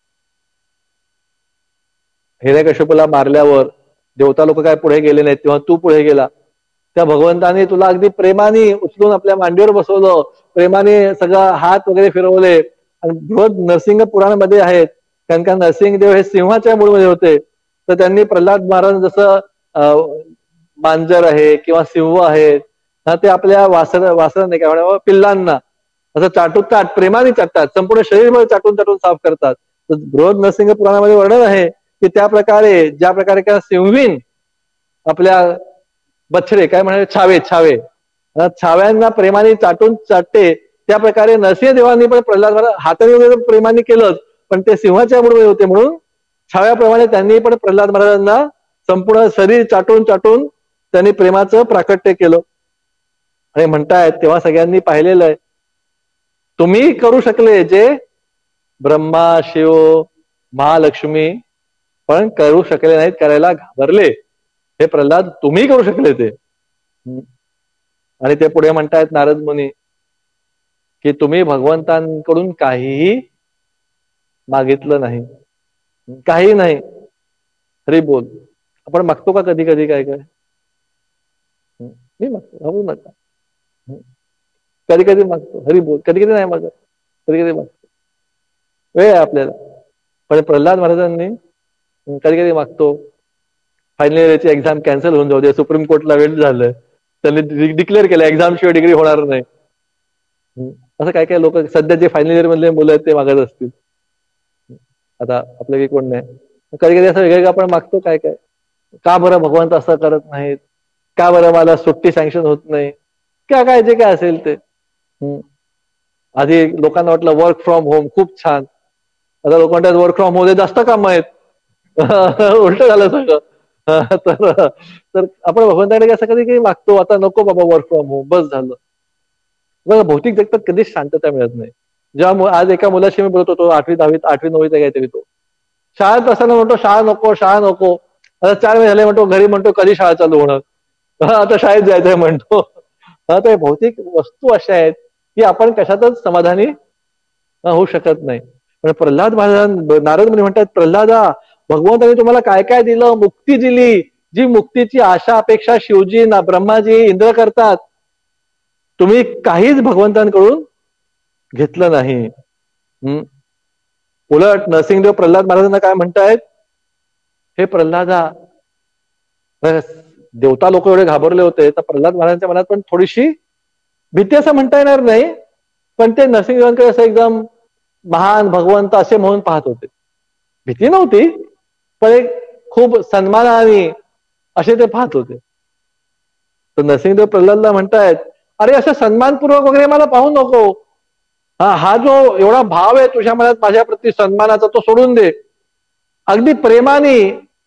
हिरण्यकश्यपूला मारल्यावर देवता लोक काय पुढे गेले नाहीत, तेव्हा तू पुढे गेला. त्या भगवंताने तुला अगदी प्रेमाने उचलून आपल्या मांडीवर बसवलं, प्रेमाने सगळं हात वगैरे फिरवले. आणि बृहद नरसिंह पुराणामध्ये आहेत, कारण का नरसिंहदेव हे सिंहाच्या मूळमध्ये होते, तर त्यांनी प्रल्हाद महाराज जसं मांजर आहे किंवा सिंह आहे ते आपल्या वासर नाही काय पिल्लांना असं चाट प्रेमाने चाटतात, संपूर्ण शरीरभर चाटून चाटून साफ करतात. तर बृहद नरसिंह पुराणामध्ये वर्णन आहे की त्या प्रकारे ज्या प्रकारे का सिंहीण आपल्या बछडे काय म्हणाले छावे छाव्यांना प्रेमाने चाटून चाटते, त्या प्रकारे नरसिंहदेवांनी पण प्रल्हाद हाताने वगैरे प्रेमाने केलंच, पण ते सिंहाच्या बरोबर होते म्हणून छाव्याप्रमाणे त्यांनी पण प्रल्हाद महाराजांना संपूर्ण शरीर चाटून चाटून त्यांनी प्रेमाचं प्राकट्य केलं. आणि म्हणतायत तेव्हा सगळ्यांनी पाहिलेलं आहे, तुम्ही करू शकले जे ब्रह्मा शिव महालक्ष्मी पण करू शकले नाहीत, करायला घाबरले, हे प्रल्हाद तुम्ही करू शकले ते. आणि ते पुढे म्हणतायत नारद मुनी की तुम्ही भगवंतांकडून काहीही मागितलं नाही, काही नाही. हरी बोल. आपण मागतो का कधी कधी काय काय? मी मागतो, हवं नका. कधी कधी मागतो, हरी बोल. कधी कधी नाही मागत, कधी कधी मागतो, वेळ आहे आपल्याला. पण प्रल्हाद महाराजांनी कधी कधी मागतो फायनल इयरची एक्झाम कॅन्सल होऊन जाऊ दे, सुप्रीम कोर्टला वेळ झालं, त्यांनी डिक्लेअर केलं एक्झाम शिवाय डिग्री होणार नाही. असं काय काय लोक सध्या जे फायनल इयर मधले मुलं आहेत ते मागत असतील. आता आपलं काही कोण नाही. कधी कधी असं वेगळं आपण मागतो काय काय, का बरं भगवंत असं करत नाहीत, का बरं मला सुट्टी सँक्शन होत नाही, का काय जे काय असेल ते. आधी लोकांना वाटलं वर्क फ्रॉम होम खूप छान, आता लोकांना वर्क फ्रॉम होम जास्त काम आहेत, उलट झालं सगळं. तर आपण भगवंताकडे असं कधी काही मागतो, आता नको बाबा वर्क फ्रॉम होम, बस झालं. बघा भौतिक जगतात कधीच शांतता मिळत नाही. जेव्हा आज एका मुलाशी मी बोलत होतो, 8वी 10वी 8वी 9वीचा काहीतरी, तो शाळेत असताना म्हणतो शाळा नको शाळा नको, आता 4 महिने झाले म्हणतो घरी, म्हणतो कधी शाळा चालू होणार, आता शाळेत जायचंय म्हणतो. ते भौतिक वस्तू अशा आहेत की आपण कशातच समाधानी होऊ शकत नाही. पण प्रल्हाद महाराज नारद मुनी म्हणतात, प्रल्हादा भगवंतांनी तुम्हाला काय काय दिलं, मुक्ती दिली, जी मुक्तीची आशा अपेक्षा शिवजी ब्रह्माजी इंद्र करतात, तुम्ही काहीच भगवंतांकडून घेतलं नाही. उलट नरसिंहदेव प्रल्हाद महाराजांना काय म्हणतायत, हे प्रल्हादा, देवता लोक एवढे घाबरले होते, तर प्रल्हाद महाराजांच्या मनात पण थोडीशी भीती असं म्हणता येणार नाही, पण ते नरसिंहदेवांकडे असं एकदम महान भगवंत असे म्हणून पाहत होते. भीती नव्हती, पण एक खूप सन्मानाने असे ते पाहत होते. तर नरसिंहदेव प्रल्हादला म्हणतायत, अरे असं सन्मानपूर्वक वगैरे मला पाहू नको, हा जो एवढा भाव आहे तुझ्या मनात माझ्या प्रती सन्मानाचा, तो सोडून दे. अगदी प्रेमाने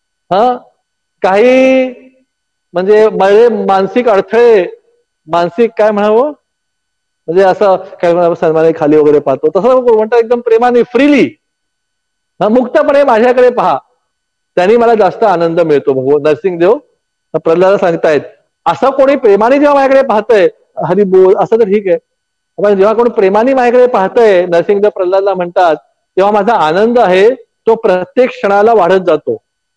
काही म्हणजे माझे मानसिक अडथळे, मानसिक काय म्हणावं, म्हणजे असं काय सन्माने खाली वगैरे पाहतो तसं म्हणतात, एकदम प्रेमाने फ्रीली मुक्तपणे माझ्याकडे पहा, त्यांनी मला जास्त आनंद मिळतो. भगवान नरसिंहदेव प्रल्हादाला सांगतायत, असं कोणी प्रेमाने जेव्हा माझ्याकडे पाहतंय, हरी बोल, असं तर ठीक आहे, पण जेव्हा कोणी प्रेमाने माझ्याकडे पाहतंय, नरसिंहदेव प्रल्हादला म्हणतात, तेव्हा माझा आनंद आहे तो प्रत्येक क्षणाला वाढत जातो.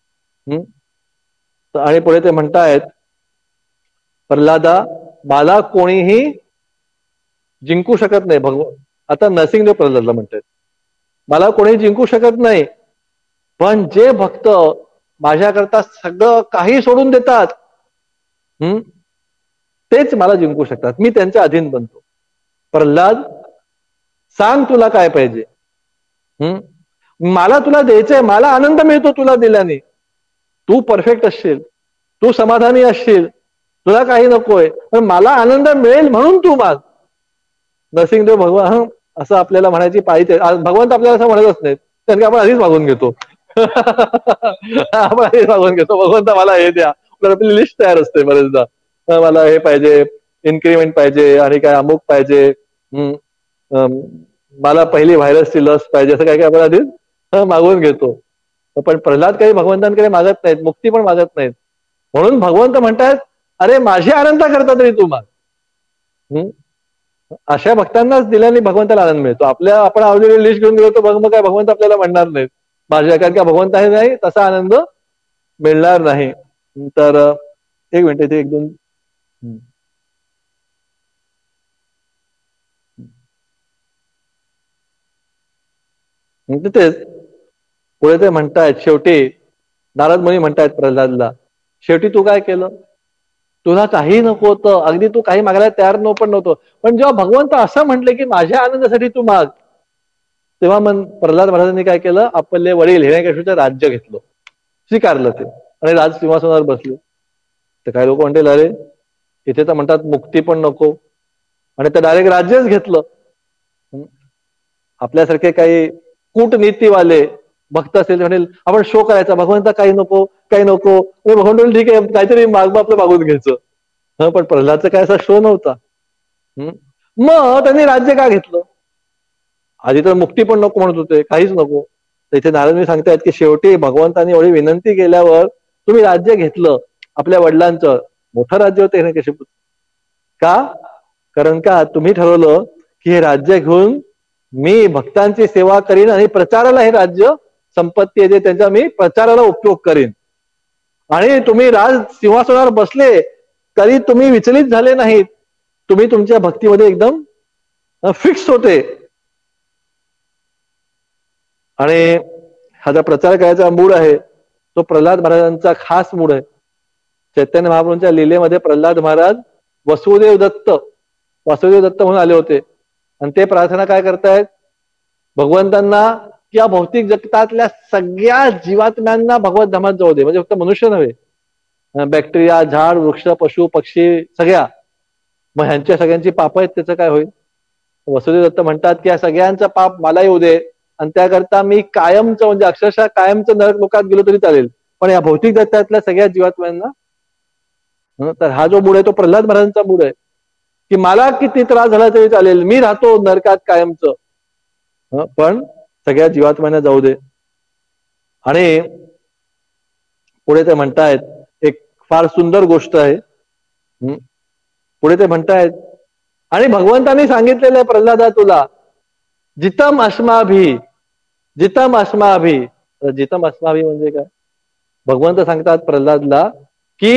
आणि पुढे ते म्हणतायत, प्रल्हादा मला कोणीही जिंकू शकत नाही. आता नरसिंहदेव प्रल्हादला म्हणतायत, मला कोणी जिंकू शकत नाही, पण जे भक्त माझ्याकरता सगळं काही सोडून देतात, तेच मला जिंकू शकतात, मी त्यांच्या अधीन बनतो. प्रल्हाद सांग तुला काय पाहिजे, मला तुला द्यायचंय, मला आनंद मिळतो तुला दिल्याने, तू परफेक्ट असशील, तू समाधानी असशील, तुला काही नकोय, पण मला आनंद मिळेल म्हणून तू माग. नरसिंहदेव भगवान असं आपल्याला म्हणायची पाहिजे, भगवंत आपल्याला असं म्हणतच नाहीत, कारण की आपण आधीच मागून घेतो. आपण आधीच मागून घेतो, भगवंत मला हे द्या, आपली लिस्ट तयार असते बरेचदा, मला हे पाहिजे, इन्क्रीमेंट पाहिजे, आणि काय अमुक पाहिजे, मला पहिली व्हायरसची लस पाहिजे, असं काय काय आपण आधीच मागून घेतो. पण प्रल्हाद काही भगवंतांकडे मागत नाहीत, मुक्ती पण मागत नाहीत, म्हणून भगवंत म्हणतात, अरे माझी आनंद करता तरी तू माग. अशा भक्तांनाच दिल्याने भगवंताला आनंद मिळतो. आपण आवडलेली लिस्ट घेऊन गेलो तर मग काय भगवंत आपल्याला म्हणणार नाहीत माझ्या, कारण का भगवंत आहे नाही तसा आनंद मिळणार नाही. तर एक मिनिट, इथे 1-2 तिथेच पुढे ते म्हणतायत, शेवटी नारद मुनी म्हणतायत प्रल्हादला, शेवटी तू काय केलं, तुला काही नको होतं, अगदी तू काही मागायला तयार पण नव्हतं, पण जेव्हा भगवंत असं म्हटले की माझ्या आनंदासाठी तू माग, तेव्हा मन प्रल्हाद महाराजांनी काय केलं, आपले वडील हिरण्यकशिपूचं राज्य घेतलं, स्वीकारलं ते आणि राज सिंहासनावर बसले. तर काही लोक म्हणतील अरे इथे तर म्हणतात मुक्ती पण नको आणि तर डायरेक्ट राज्यच घेतलं. आपल्यासारखे काही कूटनीतीवाले भक्त असेल म्हणेल आपण शो करायचा, भगवंता काही नको काही नको, भगवंत ठीक आहे काहीतरी मागं आपलं मागून घ्यायचं. पण प्रल्हादचा काय असा शो नव्हता. मग त्यांनी राज्य का घेतलं? आधी तर मुक्ती पण नको म्हणत होते, काहीच नको. तर इथे नारदमुनी सांगतायत की शेवटी भगवंतांनी एवढी विनंती केल्यावर तुम्ही राज्य घेतलं, आपल्या वडिलांचं मोठं राज्य होतं हिरण्यकशिपूचं. का? कारण का तुम्ही ठरवलं की हे राज्य घेऊन मी भक्तांची सेवा करीन आणि प्रचाराला हे राज्य संपत्ती आहे जे त्यांचा मी प्रचाराला उपयोग करीन. आणि तुम्ही राज सिंहासनावर बसले तरी तुम्ही विचलित झाले नाहीत, तुम्ही तुमच्या भक्तीमध्ये एकदम फिक्स होते. आणि हा जो प्रचार करायचा मूड आहे तो प्रल्हाद महाराजांचा खास मूड आहे. चैतन्य महाप्रभूंच्या लीलेमध्ये प्रल्हाद महाराज वासुदेव दत्त म्हणून आले होते आणि ते प्रार्थना काय करतायत भगवंतांना, या भौतिक जगतातल्या सगळ्या जीवात्म्यांना भगवत धामात जाऊ दे. म्हणजे फक्त मनुष्य नव्हे, बॅक्टेरिया, झाड, वृक्ष, पशु, पक्षी सगळ्या, मग ह्यांच्या सगळ्यांची पाप आहेत त्याचं काय होईल? वसुदेव दत्त म्हणतात की या सगळ्यांचं पाप मला येऊ दे आणि त्याकरता मी कायमचं म्हणजे अक्षरशः कायमचं नरक लोकात गेलो तरी चालेल, पण या भौतिक जगतातल्या सगळ्या जीवात्म्यांना. तर हा जो मूड आहे तो प्रल्हाद महाराजांचा मूड आहे की मला किती त्रास झाला तरी चालेल, मी राहतो नरकात कायमचं, पण सगळ्या जीवात्म्यांना जाऊ दे. आणि पुढे ते म्हणतायत एक फार सुंदर गोष्ट आहे. पुढे ते म्हणतायत आणि भगवंतांनी सांगितलेलं आहे प्रल्हादा तुला जितम अस्माभी, जितम अस्माभी. जितम अस्माभी म्हणजे काय? भगवंत सांगतात प्रल्हादला की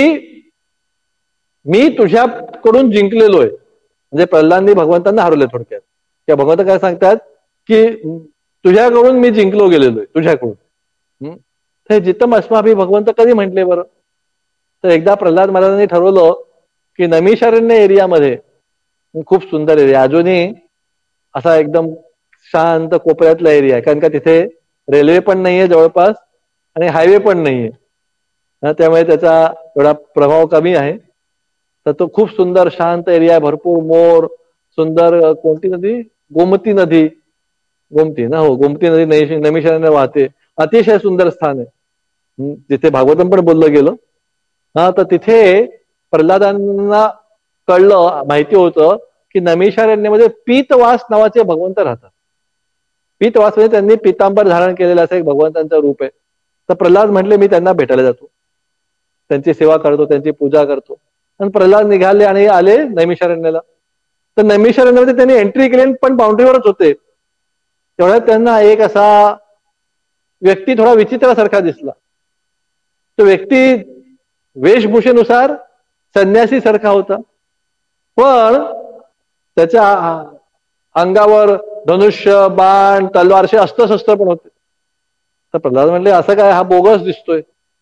मी तुझ्याकडून जिंकलेलो आहे. म्हणजे प्रल्हादनी भगवंतांना हरवले थोडक्यात. किंवा भगवंत काय सांगतात की तुझ्याकडून मी जिंकलो गेलेलो आहे, तुझ्याकडून. हे जितम अस्माभी भगवंत कधी म्हटले बरं? तर एकदा प्रल्हाद महाराजांनी ठरवलं की नैमिषारण्य एरियामध्ये, खूप सुंदर एरिया, अजूनही असा एकदम शांत कोपऱ्यातला एरिया आहे, कारण का तिथे रेल्वे पण नाहीये जवळपास आणि हायवे पण नाहीये, त्यामुळे त्याचा एवढा प्रभाव कमी आहे. तर तो खूप सुंदर शांत एरिया आहे, भरपूर मोर, सुंदर कोणती नदी? गोमती नदी, गोमती ना, हो गोमती नदी नैमिषारण्य वाहते. अतिशय सुंदर स्थान आहे जिथे भागवतम पण बोललं गेलं. तर तिथे प्रल्हादांना कळलं, माहिती होतं की नैमिषारण्यमध्ये पीतवास नावाचे भगवंत राहतात. पीतवास म्हणजे त्यांनी पितांबर धारण केलेलं असं एक भगवंतांचं रूप आहे. तर प्रल्हाद म्हटले मी त्यांना भेटायला जातो, त्यांची सेवा करतो, त्यांची पूजा करतो. आणि प्रल्हाद निघाले आणि आले नैमिषारण्याला. तर नैमिषारण्यामध्ये त्यांनी एंट्री केली पण बाउंड्रीवरच होते. तेवढ्यात त्यांना एक असा व्यक्ती थोडा विचित्रासारखा दिसला. तो व्यक्ती वेशभूषेनुसार संन्यासी सारखा होता, पण त्याच्या अंगावर धनुष्य, बाण, तलवार असे अस्त्रशस्त्र पण होते. तर प्रल्हाद म्हणले असं काय, हा बोगस दिसतोय,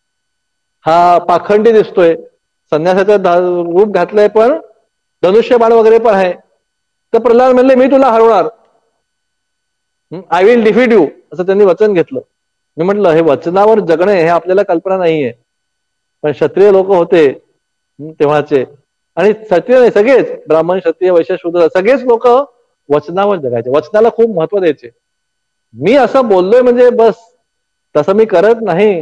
हा पाखंडी दिसतोय, संन्यासाचं रूप घातलंय पण धनुष्य बाण वगैरे पण आहे. तर प्रल्हाद म्हणले मी तुला हरवणार, आय विल डिफीट यू, असं त्यांनी वचन घेतलं. मी म्हटलं हे वचनावर जगणे हे आपल्याला कल्पना नाहीये, पण क्षत्रिय लोक होते तेव्हाचे, आणि क्षत्रिय नाही सगळेच, ब्राह्मण, क्षत्रिय, वैश्य, शूद्र सगळेच लोक वचनावर जगायचे, वचनाला खूप महत्व द्यायचे. मी असं बोललोय म्हणजे बस, तसं मी करत नाही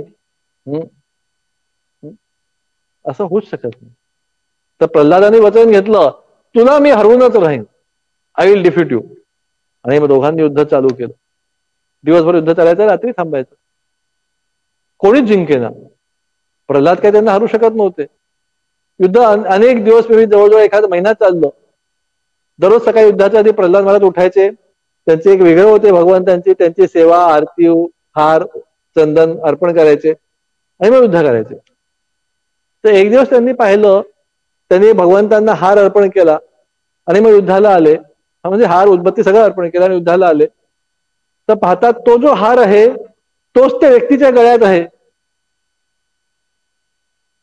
असं होऊच शकत नाही. तर प्रल्हादाने वचन घेतलं तुला मी हरवूनच राहीन, आय विल डिफीट यू. आणि मग दोघांनी युद्ध चालू केलं. दिवसभर युद्ध चालायचं, रात्री थांबायचं, कोणीच जिंकेना. प्रल्हाद काय त्यांना हरू शकत नव्हते. युद्ध अनेक दिवस, जवळजवळ एखादा महिना चाललं. दररोज सकाळी युद्धाच्या आधी प्रल्हाद महाराज उठायचे, त्यांचे एक वेगळे होते भगवंतांची, त्यांची सेवा, आरती, हार, चंदन अर्पण करायचे आणि मग युद्ध करायचे. तर एक दिवस त्यांनी पाहिलं, त्यांनी भगवंतांना हार अर्पण केला आणि मग युद्धाला आले, म्हणजे हार, उदबत्ती सगळं अर्पण केलं आणि युद्धाला आले. तर पाहतात तो जो हार आहे तोच त्या व्यक्तीच्या गळ्यात आहे.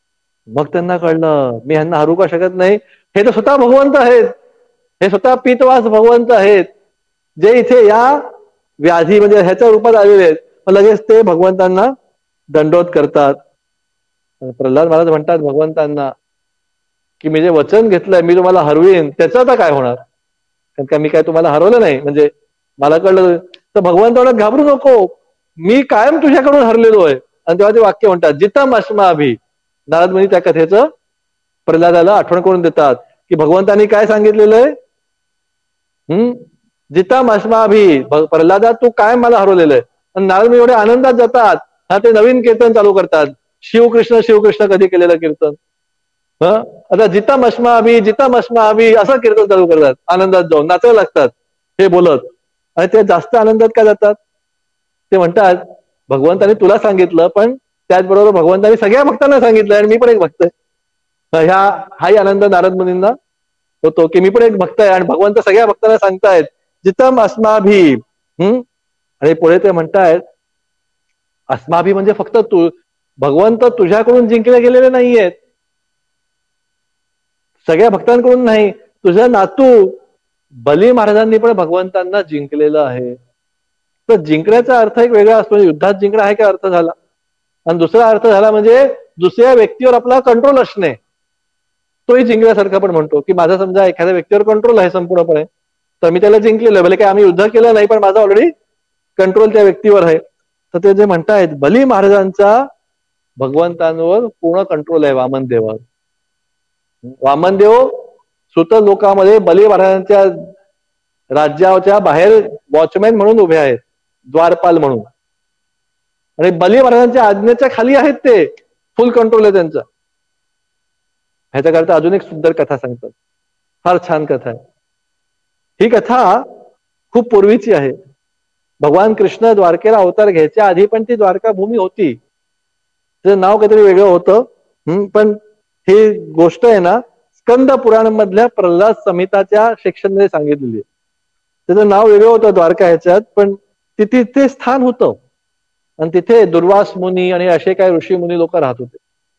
मग त्यांना कळलं मी ह्यांना हरू का शकत नाही, हे तर स्वतः भगवंत आहेत, हे स्वतः पीतवास भगवंत आहेत, जे इथे या व्याधी म्हणजे ह्याच्या रूपात आलेले आहेत. लगेच ते भगवंतांना दंडोत करतात. प्रल्हाद महाराज म्हणतात भगवंतांना की मी जे वचन घेतलंय मी तुम्हाला हरवीन त्याचं आता काय होणार, कारण का मी काय तुम्हाला हरवलं नाही, म्हणजे मला कळलं तर भगवंत म्हणत घाबरू नको, मी कायम तुझ्याकडून हरलेलो आहे. आणि तेव्हा ते वाक्य म्हणतात जितम अस्माभि. नारद मुनी त्या कथेचं प्रल्हादाला आठवण करून देतात की भगवंतांनी काय सांगितलेलं आहे, जितम अस्माभि, प्रल्हादा तू कायम मला हरवलेलं आहे. आणि नारद मुनी एवढे आनंदात जातात, हा ते नवीन कीर्तन चालू करतात, शिवकृष्ण कधी केलेलं कीर्तन, आता जितम अस्माभि असं कीर्तन चालू करतात, आनंदात जाऊन नाचायला लागतात हे बोलत. आणि ते जास्त आनंदात का जातात, ते म्हणतात भगवंतांनी तुला सांगितलं पण त्याचबरोबर भगवंतांनी सगळ्या भक्तांना सांगितलं आणि मी पण एक भक्त आहे. हाही आनंद नारद मुनींना होतो की मी पण एक भक्त आहे आणि भगवंत सगळ्या भक्तांना सांगतायत जितम अस्माभि. आणि पुढे ते म्हणतायत अस्माभि म्हणजे फक्त तू, भगवंत तुझ्याकडून जिंकले गेलेले नाहीयेत, सगळ्या भक्तांकडून नाही, तुझा नातू बली महाराजांनी पण भगवंतांना जिंकलेलं आहे. तर जिंकण्याचा अर्थ एक वेगळा असतो, युद्धात जिंकणं आहे काय अर्थ झाला, आणि दुसरा अर्थ झाला म्हणजे दुसऱ्या व्यक्तीवर आपला कंट्रोल असणे, तोही जिंकण्यासारखा पण म्हणतो की माझा समजा एखाद्या व्यक्तीवर कंट्रोल आहे संपूर्णपणे, तर मी त्याला जिंकलेलं आहे, भले काय आम्ही युद्ध केलं नाही पण माझा ऑलरेडी कंट्रोल त्या व्यक्तीवर आहे. तर ते जे म्हणतायत बली महाराजांचा भगवंतांवर पूर्ण कंट्रोल आहे वामनदेवावर. वामनदेव सुत लोकांमध्ये बली महाराजांच्या राज्याच्या बाहेर वॉचमॅन म्हणून उभे आहेत, द्वारपाल म्हणून, आणि बली महाराजांच्या आज्ञेच्या खाली आहेत, ते फुल कंट्रोल आहे त्यांचा. ह्याच्याकरता अजून एक सुंदर कथा सांगतात, फार छान कथा आहे ही. कथा खूप पूर्वीची आहे. भगवान कृष्ण द्वारकेला अवतार घ्यायच्या आधी पण ती द्वारका भूमी होती, त्याचं नाव काहीतरी वेगळं होतं. पण ही गोष्ट आहे ना स्कंद पुराण मधल्या प्रल्हाद संहिताच्या सेक्शन मध्ये सांगितलेली आहे. त्याचं नाव वेगळं होतं द्वारका ह्याच्यात, पण तिथे ते स्थान होतं आणि तिथे दुर्वास मुनी आणि असे काही ऋषी मुनी लोक राहत होते.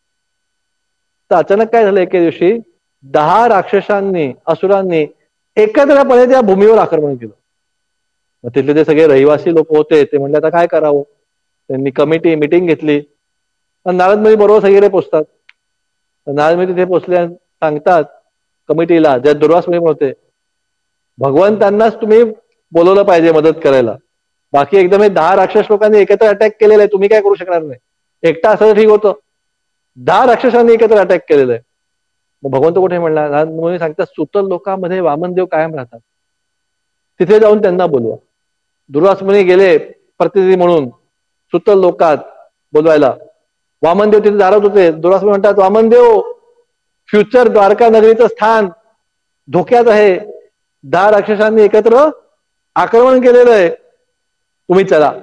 तर अचानक काय झालं, एके दिवशी 10 राक्षसांनी असुरांनी एकत्रपणे त्या भूमीवर आक्रमण केलं. मग तिथले ते सगळे रहिवासी लोक होते, ते म्हणले आता काय करावं. त्यांनी कमिटी मिटिंग घेतली आणि नारद मुनी बरोबर सगळे पोचतात. नारद मुनी तिथे पोचले, सांगतात कमिटीला, ज्या दुर्वास मुनी होते, भगवंतांनाच तुम्ही बोलवलं पाहिजे मदत करायला, बाकी एकदम हे 10 राक्षस लोकांनी एकत्र अटॅक केलेला आहे, तुम्ही काय करू शकणार नाही. एकटा असं ठीक होतं, 10 राक्षसांनी एकत्र अटॅक केलेलं आहे. मग भगवंत कुठे म्हणला, नारद मुनी सांगतात सुतल लोकांमध्ये वामनदेव कायम राहतात, तिथे जाऊन त्यांना बोलवा. दुर्वास मुनी गेले प्रतिनिधी म्हणून सुतल लोकात बोलवायला. वामनदेव तिथे दारात होते. दुर्वास मुनी म्हणतात वामनदेव, फ्युचर द्वारका नगरीचं स्थान धोक्यात आहे, 10 राक्षसांनी एकत्र आक्रमण केलेलं आहे, तुम्ही चला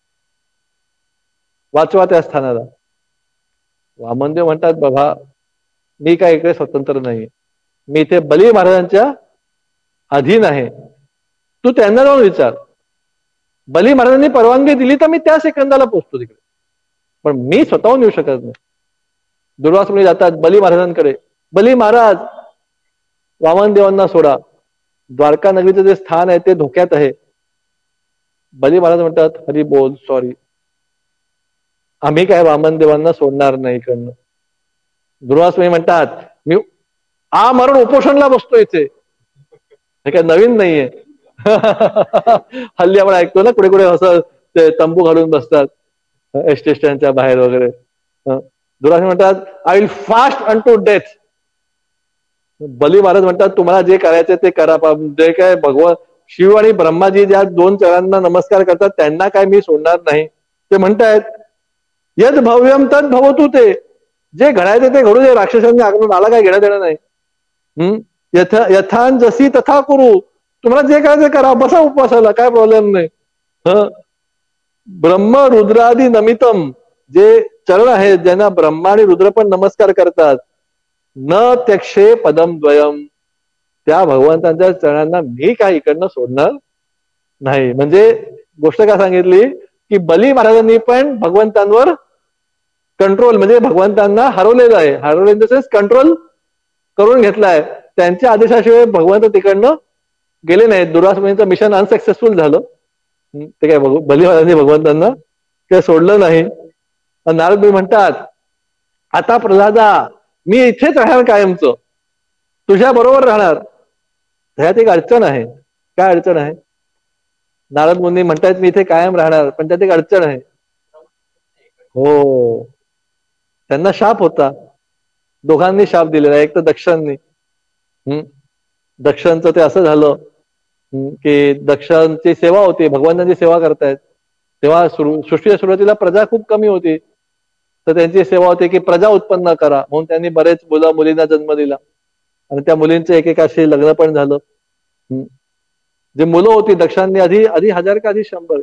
वाचवा त्या स्थानाला. वामनदेव म्हणतात बाबा मी काय इकडे स्वतंत्र नाही, मी इथे बली महाराजांच्या अधीन आहे, तू त्यांना जाऊन विचार. बली महाराजांनी परवानगी दिली तर मी त्या सेकंदाला पोहोचतो तिकडे, पण मी स्वतःहून येऊ शकत नाही. दुर्वास मुनी जातात बली महाराजांकडे. बली महाराज, वामनदेवांना सोडा, द्वारका नगरीचं जे स्थान आहे ते धोक्यात आहे. बली महाराज म्हणतात हरी बोल, सॉरी, आम्ही काय वामनदेवांना सोडणार नाही इकडनं. दुर्वास मुनी म्हणतात मी मरण उपोषणला बसतो इथे, हे काय नवीन नाहीये. हल्ली आपण ऐकतो ना कुठे कुठे असं ते तंबू घालून बसतात स्टेशनच्या बाहेर वगैरे. दुर्वास म्हणतात I will fast unto death. Bali Maharaj म्हणतात तुम्हाला जे करायचं ते करा, जे काय भगवान शिव आणि ब्रह्माजी ज्या 2 चरणांना नमस्कार करतात त्यांना काय मी सोडणार नाही. ते म्हणतायत यद भव्यम तद भवतु, ते जे घडायचं ते घडू दे, राक्षसांनी आक्रमण मला काय घेणं देणं नाही. यथान जसी तथा करू, तुम्हाला जे करायचं करा, बसा उपवासाला, काय प्रॉब्लेम नाही. ब्रह्म रुद्रादी नमितम, जे चरण आहेत ज्यांना ब्रह्मा आणि रुद्र पण नमस्कार करतात, न त्यक्षे पदम द्वयम, त्या भगवंतांच्या चरणांना मी काही इकडनं सोडणार नाही. म्हणजे गोष्ट काय सांगितली की बली महाराजांनी पण भगवंतांवर कंट्रोल म्हणजे भगवंतांना हरवलेलं आहे, हरवले इन द सेन्स कंट्रोल करून घेतलाय. त्यांच्या आदेशाशिवाय भगवंत तिकडनं गेले नाहीत. दुर्वासमुनीचं मिशन अनसक्सेसफुल झालं. ते काय बली भगवंतांना ते सोडलं नाही. नारद मुनी म्हणतात, आता प्रल्हादा मी इथेच राहणार कायमचं, तुझ्या बरोबर राहणार. ह्यात एक अडचण आहे. काय अडचण आहे? नारद मुनी म्हणतात मी इथे कायम राहणार, पण त्यात एक अडचण आहे. हो, त्यांना शाप होता. दोघांनी शाप दिलेला. एक तर दक्षांनी. दक्षांचं ते असं झालं की दक्षांची सेवा होती, भगवंतांची सेवा करतायत. तेव्हा सृष्टीच्या सुरुवातीला प्रजा खूप कमी होती, तर त्यांची सेवा होती की प्रजा उत्पन्न करा, म्हणून त्यांनी बरेच मुलींना जन्म दिला आणि त्या मुलींचं एकेकाशी लग्न पण झालं. जे मुलं होती दक्षांनी आधी 1000 का आधी 100?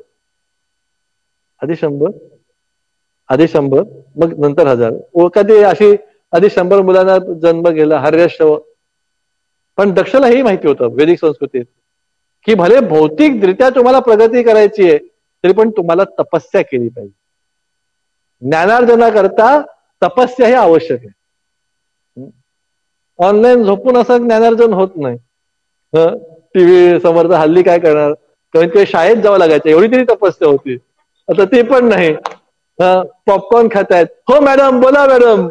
आधी 100 मग नंतर 1000. कधी अशी आधी 100 मुलांना जन्म गेला, हर्यश्व. पण दक्षला हे माहिती होतं वैदिक संस्कृतीत की भले भौतिकरित्या तुम्हाला प्रगती करायची आहे, तरी पण तुम्हाला तपस्या केली पाहिजे. ज्ञानार्जनाकरता तपस्या हे आवश्यक आहे. ऑनलाईन झोपून असं ज्ञानार्जन होत नाही. टीव्ही समोरचा हल्ली काय करणार, कमीत कमी शाळेत जावं लागायचं, एवढी तरी तपस्या होती. आता ते पण नाही. पॉपकॉर्न खातायत, हो मॅडम बोला मॅडम.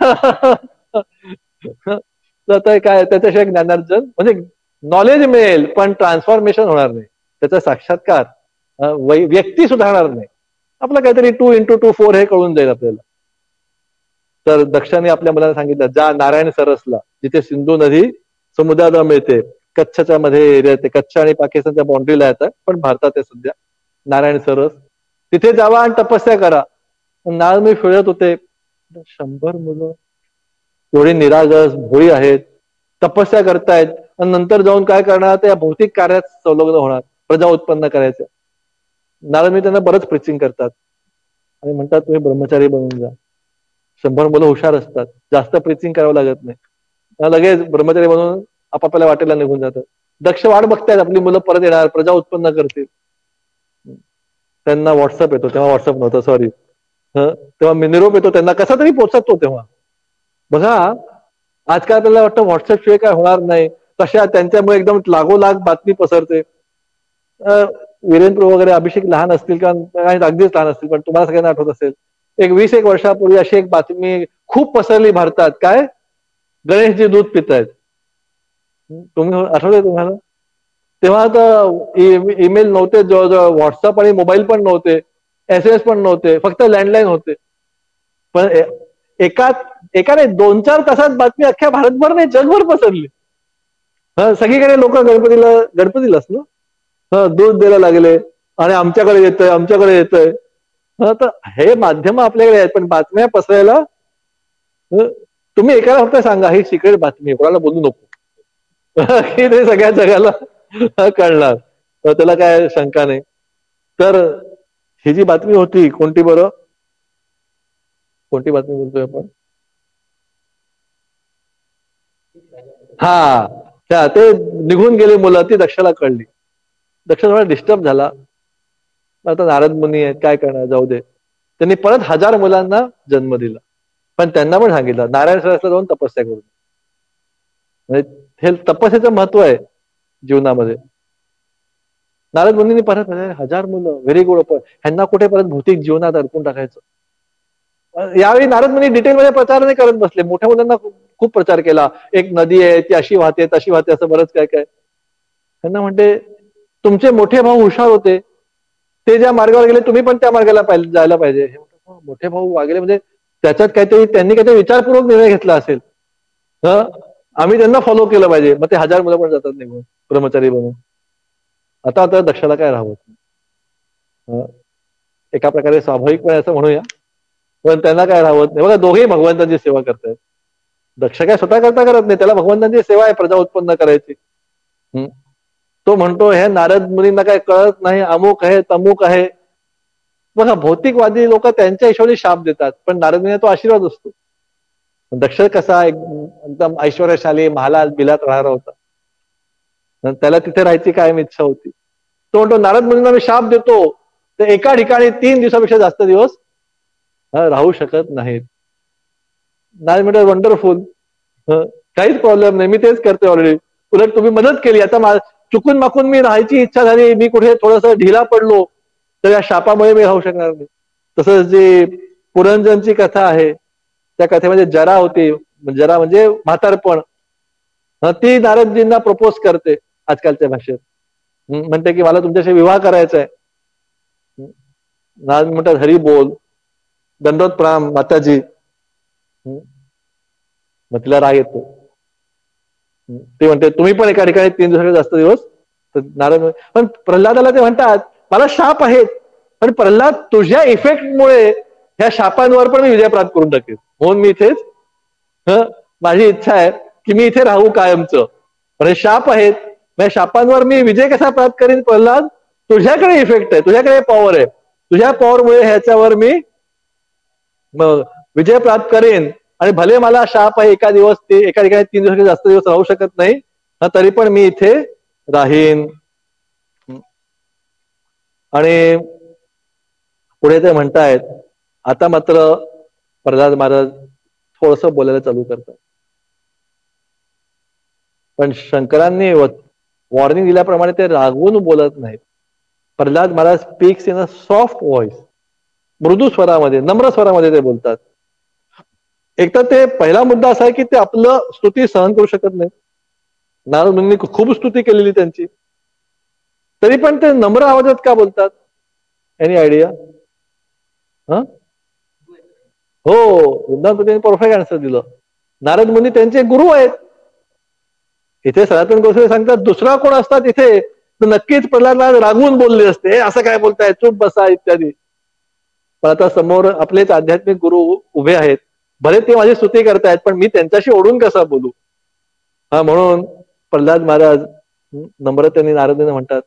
तर काय त्याच्याशिवाय ज्ञानार्जन म्हणजे नॉलेज मिळेल पण ट्रान्सफॉर्मेशन होणार नाही, त्याचा साक्षात्कार व्यक्ती सुधारणार नाही. आपलं काहीतरी 2 × 2 4 हे कळून जाईल आपल्याला. तर दक्षाने आपल्या मुलांना सांगितलं, जा नारायण सरसला, जिथे सिंधू नदी समुद्राला मिळते, कच्छच्या मध्ये एरिया येते, कच्छ आणि पाकिस्तानच्या बाउंड्रीला येतात, पण भारतात आहे सध्या नारायण सरस, तिथे जावा आणि तपस्या करा. नारद मुनी फिरत होते, 100 मुलं एवढी निरागस भोळी आहेत, तपस्या करतायत, आणि नंतर जाऊन काय करणार, त्या भौतिक कार्यात संलग्न होणार, प्रजा उत्पन्न करायचं. नारद मुनी त्यांना बरंच प्रीचिंग करतात आणि म्हणतात तुम्ही ब्रह्मचारी बनून जा. 100 मुलं हुशार असतात, जास्त प्रीचिंग करावं लागत नाही, लगेच ब्रह्मचारी बनून आपापल्या वाटेला निघून जातात. दक्ष वाट बघतायत आपली मुलं परत येणार, प्रजा उत्पन्न करतील. त्यांना व्हॉट्सअप येतो, तेव्हा व्हॉट्सअप नव्हतं सॉरी, तेव्हा निरोप येतो त्यांना, कसा तरी पोहोचतो तेव्हा. बघा आजकाल आपल्याला वाटतं व्हॉट्सअप शिवाय काय होणार नाही, तशा त्यांच्यामुळे एकदम लागोलाग बातमी पसरते. वीरेंद्र वगैरे अभिषेक लहान असतील किंवा अगदीच लहान असतील, पण तुम्हाला सगळ्यांना आठवत असेल, एक 20 वर्षापूर्वी अशी एक बातमी खूप पसरली भारतात, काय गणेशजी दूध पितायत. तुम्ही आठवतंय तुम्हाला? तेव्हा तर ईमेल नव्हते, जवळजवळ व्हॉट्सअप आणि मोबाईल पण नव्हते, SMS पण नव्हते, फक्त लँडलाईन होते. पण एका नाही 2-4 तासात बातमी अख्ख्या भारतभर नाही जगभर पसरली. सगळीकडे लोक गणपतीलाच ना दूध द्यायला लागले आणि आमच्याकडे येतंय. तर हे माध्यम आपल्याकडे आहेत, पण बातम्या पसरायला तुम्ही एकाला फक्त सांगा ही सिक्रेट बातमी, कोणाला बोलू नको, की ते सगळ्या जगाला कळणार, त्याला काय शंका नाही. तर ही जी बातमी होती, कोणती बरं, कोणती बातमी बोलतोय आपण? ते निघून गेले मुलं, ती दक्षाला कळली. दक्ष थोडा डिस्टर्ब झाला. आता नारद मुनी आहेत, काय करणार, जाऊ दे. त्यांनी परत 1000 मुलांना जन्म दिला, पण त्यांना पण सांगितलं नारायण सरसला जाऊन तपस्या करून. म्हणजे हे तपस्याचं महत्व आहे जीवनामध्ये. नारद मुनींनी परत 1000 मुलं, व्हेरी गुड. ह्यांना कुठे परत भौतिक जीवनात अडकून टाकायचं. यावेळी नारद मुनी डिटेलमध्ये प्रचार नाही करत बसले, मोठ्या मुलांना खूप प्रचार केला. एक नदी आहे, ती अशी वाहते तशी वाहते, असं बरंच काय काय. त्यांना म्हणते तुमचे मोठे भाऊ हुशार होते, ते ज्या मार्गावर गेले तुम्ही पण त्या मार्गाला जायला पाहिजे. मोठे भाऊ वागले म्हणजे त्याच्यात काहीतरी त्यांनी काहीतरी विचारपूर्वक निर्णय घेतला असेल, आम्ही त्यांना फॉलो केलं पाहिजे. मग ते 1000 मुलं पण जातात निघून ब्रह्मचारी बनून. आता दक्षाला काय राहत नाही, एका प्रकारे स्वाभाविकपणे असं म्हणूया, पण त्यांना काय राहत नाही. बघा दोघेही भगवंतांची सेवा करतायत. दक्ष काय स्वतः करता करत नाही, त्याला भगवंतांची सेवा आहे प्रजा उत्पन्न करायची. तो म्हणतो हे नारद मुनींना काय कळत नाही, अमुक आहे तमुक आहे. बघा भौतिकवादी लोक त्यांच्या हिशोबाने शाप देतात, पण नारद मुनींना तो आशीर्वाद असतो. दक्ष कसा एकदम ऐश्वर्यशाली महालात बिलात राहणार होता, त्याला तिथे राहायची कायम इच्छा होती. तो म्हणतो नारद मुनींना मी शाप देतो, तर एका ठिकाणी 3 दिवसापेक्षा जास्त दिवस राहू शकत नाहीत. नाही म्हणतात वंडरफुल, काहीच प्रॉब्लेम नाही, मी तेच करते ऑलरेडी. उलट तुम्ही मदत केली. आता चुकून माकून मी राहायची इच्छा झाली, मी कुठे थोडस ढिला पडलो तर या शापामुळे मी राहू शकणार नाही. तसंच जी पुरंजनची कथा आहे, त्या कथेमध्ये जरा होती, जरा म्हणजे म्हातारपण, ती नारदजींना प्रपोज करते आजकालच्या भाषेत. म्हणते की मला तुमच्याशी विवाह करायचा आहे. नारद म्हणतात हरी बोल, दंडोत प्रणाम माताजी. मग तिला राग येतो. ते म्हणते तुम्ही पण एका ठिकाणी 3 दिवसापेक्षा जास्त दिवस. तर नारद पण प्रल्हादाला ते म्हणतात मला शाप आहेत, पण प्रल्हाद तुझ्या इफेक्टमुळे ह्या शापांवर पण मी विजय प्राप्त करून टाकेन, म्हणून मी इथेच, माझी इच्छा आहे की मी इथे राहू कायमचं. पण हे शाप आहेत, या शापांवर मी विजय कसा प्राप्त करीन प्रल्हाद? तुझ्याकडे इफेक्ट आहे, तुझ्याकडे पॉवर आहे, तुझ्या पॉवरमुळे ह्याच्यावर मी विजय प्राप्त करेन. आणि भले मला शाप आहे, एका ठिकाणी 3 दिवसापेक्षा जास्त दिवस राहू शकत नाही, तरी पण मी इथे राहीन. आणि पुढे ते म्हणतायत, आता मात्र प्रल्हाद महाराज थोडस बोलायला चालू करतात. पण शंकरांनी वॉर्निंग दिल्याप्रमाणे ते रागवून बोलत नाहीत. Prahlad Maharaj speaks in a soft voice, मृदू स्वरामध्ये, नम्र स्वरामध्ये ते बोलतात. एक तर ते पहिला मुद्दा असा आहे की ते आपलं स्तुती सहन करू शकत नाही. नारद मुनींनी खूप स्तुती केलेली त्यांची, तरी पण ते नम्र आवाजात का बोलतात? Any idea? हो, वृंदावन त्यांनी परफेक्ट आन्सर दिलं. नारद मुनी त्यांचे गुरु आहेत. इथे सनातन गोसावी सांगतात दुसरा कोण असतात इथे तर नक्कीच प्रल्हाद रागवून बोलले असते, असं काय बोलताय, चूप बसा इत्यादी. पण आता समोर आपलेच आध्यात्मिक गुरु उभे आहेत, भले ते माझी स्तुती करतायत, पण मी त्यांच्याशी ओढून कसा बोलू? म्हणून प्रल्हाद महाराज नम्रतेने नारदांना म्हणतात,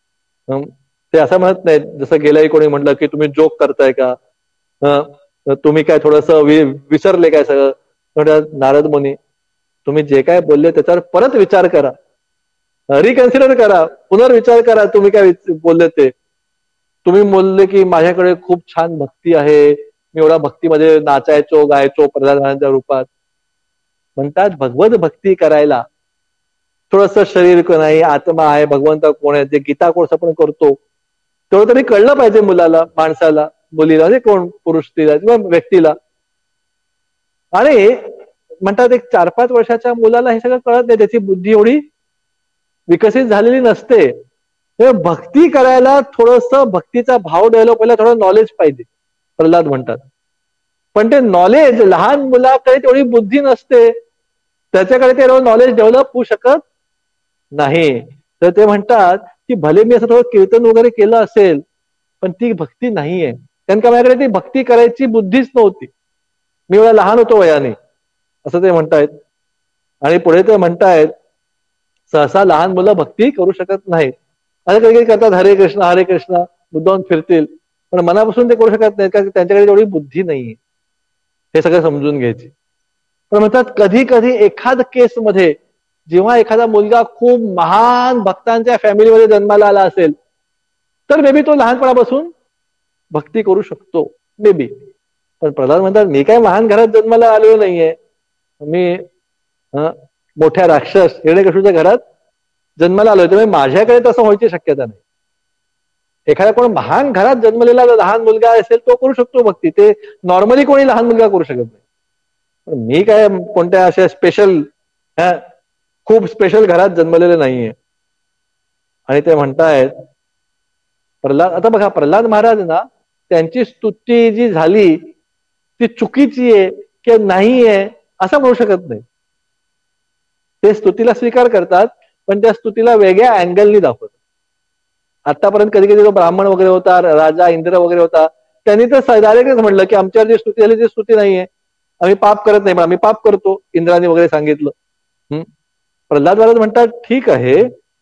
ते असं म्हणत नाहीत जसं गेल्याही कोणी म्हटलं की तुम्ही जोक करताय का, तुम्ही काय थोडस विसरले काय सगळं. म्हणतात नारद मुनी, तुम्ही जे काय बोलले त्याच्यावर परत विचार करा, रिकन्सिडर करा, पुनर्विचार करा. तुम्ही काय बोलले ते, तुम्ही बोलले की माझ्याकडे खूप छान भक्ती आहे, मी एवढा भक्तीमध्ये नाचायचो गायचो प्रल्हादांच्या रूपात. म्हणतात भगवत भक्ती करायला थोडस शरीर नाही, आत्मा आहे, भगवंत कोण आहे, जे गीता कोर्स आपण करतो तेवढं तरी कळलं पाहिजे मुलाला, माणसाला, मुलीला, म्हणजे कोण पुरुष स्त्रीला किंवा व्यक्तीला. आणि म्हणतात एक 4-5 वर्षाच्या मुलाला हे सगळं कळत नाही, त्याची बुद्धी एवढी विकसित झालेली नसते. भक्ती करायला थोडस भक्तीचा भाव डेव्हलप व्हायला थोडं नॉलेज पाहिजे, प्रल्हाद म्हणतात. पण ते नॉलेज लहान मुलाकडे तेवढी बुद्धी नसते, त्याच्याकडे ते नॉलेज डेव्हलप होऊ शकत नाही. तर ते म्हणतात की भले मी असं थोडं कीर्तन वगैरे केलं असेल, पण ती भक्ती नाहीये, कारण का माझ्याकडे ती भक्ती करायची बुद्धीच नव्हती, मी एवढा लहान होतो वयाने, असं ते म्हणतायत. आणि पुढे ते म्हणतायत सहसा लहान मुलं भक्ती करू शकत नाहीत. असं कधी कधी करतात हरे कृष्ण हरे कृष्ण मुद्दाम फिरतील, पण मनापासून ते करू शकत नाहीत, कारण त्यांच्याकडे तेवढी बुद्धी नाहीये हे सगळं समजून घ्यायची. पण म्हणतात कधी कधी एखाद केसमध्ये जेव्हा एखादा मुलगा खूप महान भक्तांच्या फॅमिलीमध्ये जन्माला आला असेल, तर मे बी तो लहानपणापासून भक्ती करू शकतो, मे बी. पण प्रल्हाद म्हणतात मी काय महान घरात जन्माला आलेलो नाहीये, मी मोठ्या राक्षस हिरण्यकशिपूच्या घरात जन्माला आलोय, त्यामुळे माझ्याकडे तसं व्हायची शक्यता नाही. एखाद्या कोण महान घरात जन्मलेला लहान मुलगा असेल तो करू शकतो भक्ती, ते नॉर्मली कोणी लहान मुलगा करू शकत नाही. पण मी काय कोणत्या अशा स्पेशल खूप स्पेशल घरात जन्मलेले नाहीये. आणि ते म्हणतायत प्रल्हाद, आता बघा प्रल्हाद महाराज ना, त्यांची स्तुती जी झाली ती चुकीची आहे किंवा नाहीये असं म्हणू शकत नाही. ते स्तुतीला स्वीकार करतात, पण त्या स्तुतीला वेगळ्या अँगलनी दाखवतात. आतापर्यंत कधी कधी जो ब्राह्मण वगैरे होता, राजा इंद्र वगैरे होता, त्यांनी तर डायरेक्टच म्हटलं की आमच्यावर जी स्तुती झाली ती स्तुती नाहीये, आम्ही पाप करत नाही, पण आम्ही पाप करतो, इंद्राने वगैरे सांगितलं. प्रल्हाद महाराज म्हणतात ठीक आहे,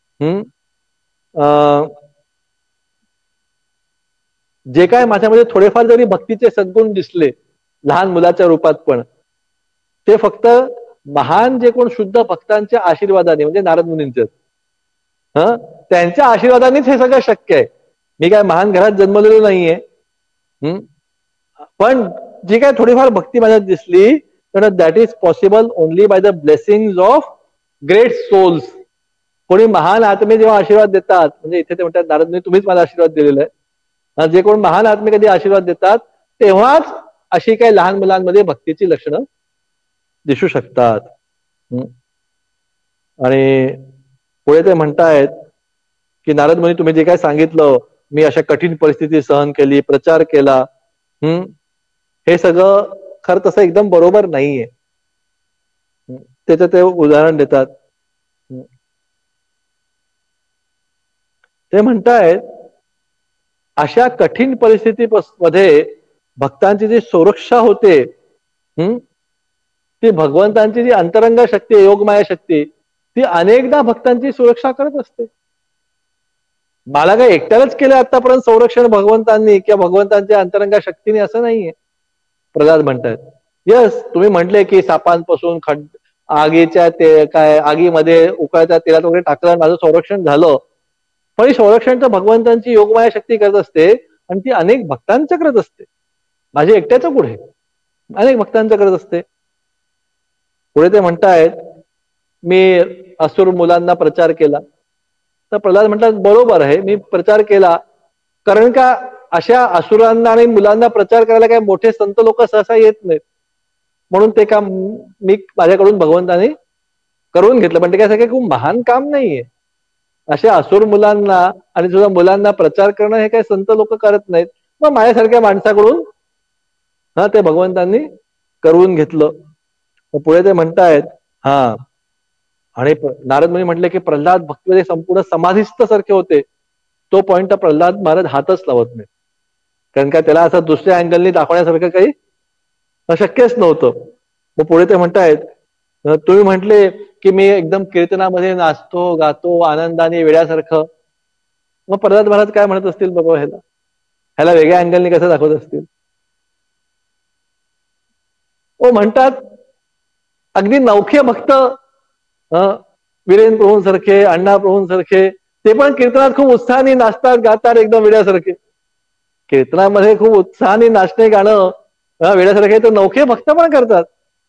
जे काय माझ्यामध्ये थोडेफार जरी भक्तीचे सद्गुण दिसले लहान मुलाच्या रूपात, पण ते फक्त महान जे कोण शुद्ध भक्तांच्या आशीर्वादाने, म्हणजे नारद मुनींचे त्यांच्या आशीर्वादानेच हे सगळं शक्य आहे. मी काय महान घरात जन्मलेलो नाहीये, पण जी काय थोडीफार भक्ती माझ्यात दिसली तर that is possible only by the blessing of great souls. कोणी महान आत्मे जेव्हा आशीर्वाद देतात, म्हणजे इथे ते म्हणतात नारद मुनी तुम्हीच मला आशीर्वाद दिलेला आहे, जे कोण महान आत्मे कधी आशीर्वाद देतात तेव्हाच अशी काही लहान मुलांमध्ये भक्तीची लक्षणं दिसू शकतात. आणि पुढे ते म्हणतायत की नारद मुनी तुम्ही जे काय सांगितलं, मी अशा कठीण परिस्थिती सहन केली, प्रचार केला, हे सगळं खरं तसं एकदम बरोबर नाहीये. त्याचं ते उदाहरण देतात. ते म्हणतायत अशा कठीण परिस्थितीमध्ये भक्तांची जी सुरक्षा होते, ती भगवंतांची जी अंतरंग शक्ती आहे, योगमाया शक्ती, ती अनेकदा भक्तांची सुरक्षा करत असते. मला काय एकट्यालाच केलं आतापर्यंत संरक्षण भगवंतांनी किंवा भगवंतांच्या अंतरंगा शक्तीने असं नाहीये. प्रल्हाद म्हणतात यस, तुम्ही म्हटले की सापांपासून आगीच्या ते काय आगीमध्ये उकळत्या तेलात वगैरे टाकलं माझं संरक्षण झालं, पण ही संरक्षण तर भगवंतांची योगमाया शक्ती करत असते आणि ती अनेक भक्तांच्या करत असते. माझ्या एकट्याचं पुढे अनेक भक्तांच्या करत असते. पुढे ते म्हणतायत मी असुर मुलांना प्रचार केला. तर प्रल्हाद म्हणतात बरोबर आहे, मी प्रचार केला, कारण का अशा असुरांना आणि मुलांना प्रचार करायला काही मोठे संत लोक सहसा येत नाहीत, म्हणून ते काम मी माझ्याकडून भगवंताने करून घेतलं. पण ते काय खूप महान काम नाहीये. अशा असुर मुलांना आणि सुद्धा मुलांना प्रचार करणं हे काही संत लोक करत नाहीत, मग माझ्यासारख्या माणसाकडून ते भगवंतांनी करून घेतलं. पुढे ते म्हणतायत आणि नारद मुनी म्हटले की प्रल्हाद भक्तीमध्ये संपूर्ण समाधिस्थ सारखे होते. तो पॉइंट प्रल्हाद महाराज हातच लावत नाही, कारण का त्याला असं दुसऱ्या अँगलनी दाखवण्यासारखं काही अशक्यच नव्हतं. मग पुढे ते म्हणतायत तुम्ही म्हटले की मी एकदम कीर्तनामध्ये नाचतो गातो आनंदाने वेड्यासारखं. मग प्रल्हाद महाराज काय म्हणत असतील बाबा, ह्याला वेगळ्या अँगलनी कसं दाखवत असतील. म्हणतात अगदी नवखे भक्त वीरेंद्र प्रभूंसारखे, अण्णा प्रभूंसारखे, ते पण कीर्तनात खूप उत्साहाने नाचतात गातात एकदम वेड्यासारखे. कीर्तनामध्ये खूप उत्साहाने नाचणे गाणं वेड्यासारखे तर नवखे भक्त पण करतात.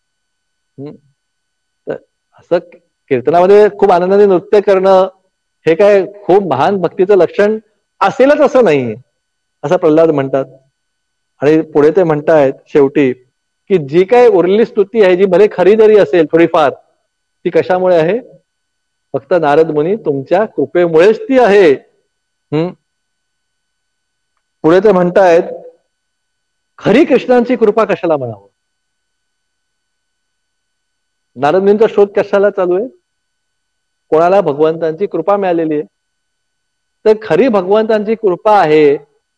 असं कीर्तनामध्ये खूप आनंदाने नृत्य करणं हे काय खूप महान भक्तीचं लक्षण असेलच असं नाही, असं प्रल्हाद म्हणतात. आणि पुढे ते म्हणतायत शेवटी की जी काय उरलेली स्तुती आहे, जी भले खरी जरी असेल थोडीफार, ती कशामुळे आहे, फक्त नारद मुनी तुमच्या कृपेमुळेच ती आहे. पुढे ते म्हणतायत खरी कृष्णांची कृपा कशाला म्हणावं. नारद मुनींचा शोध कशाला चालू आहे, कोणाला भगवंतांची कृपा मिळालेली आहे. तर खरी भगवंतांची कृपा आहे.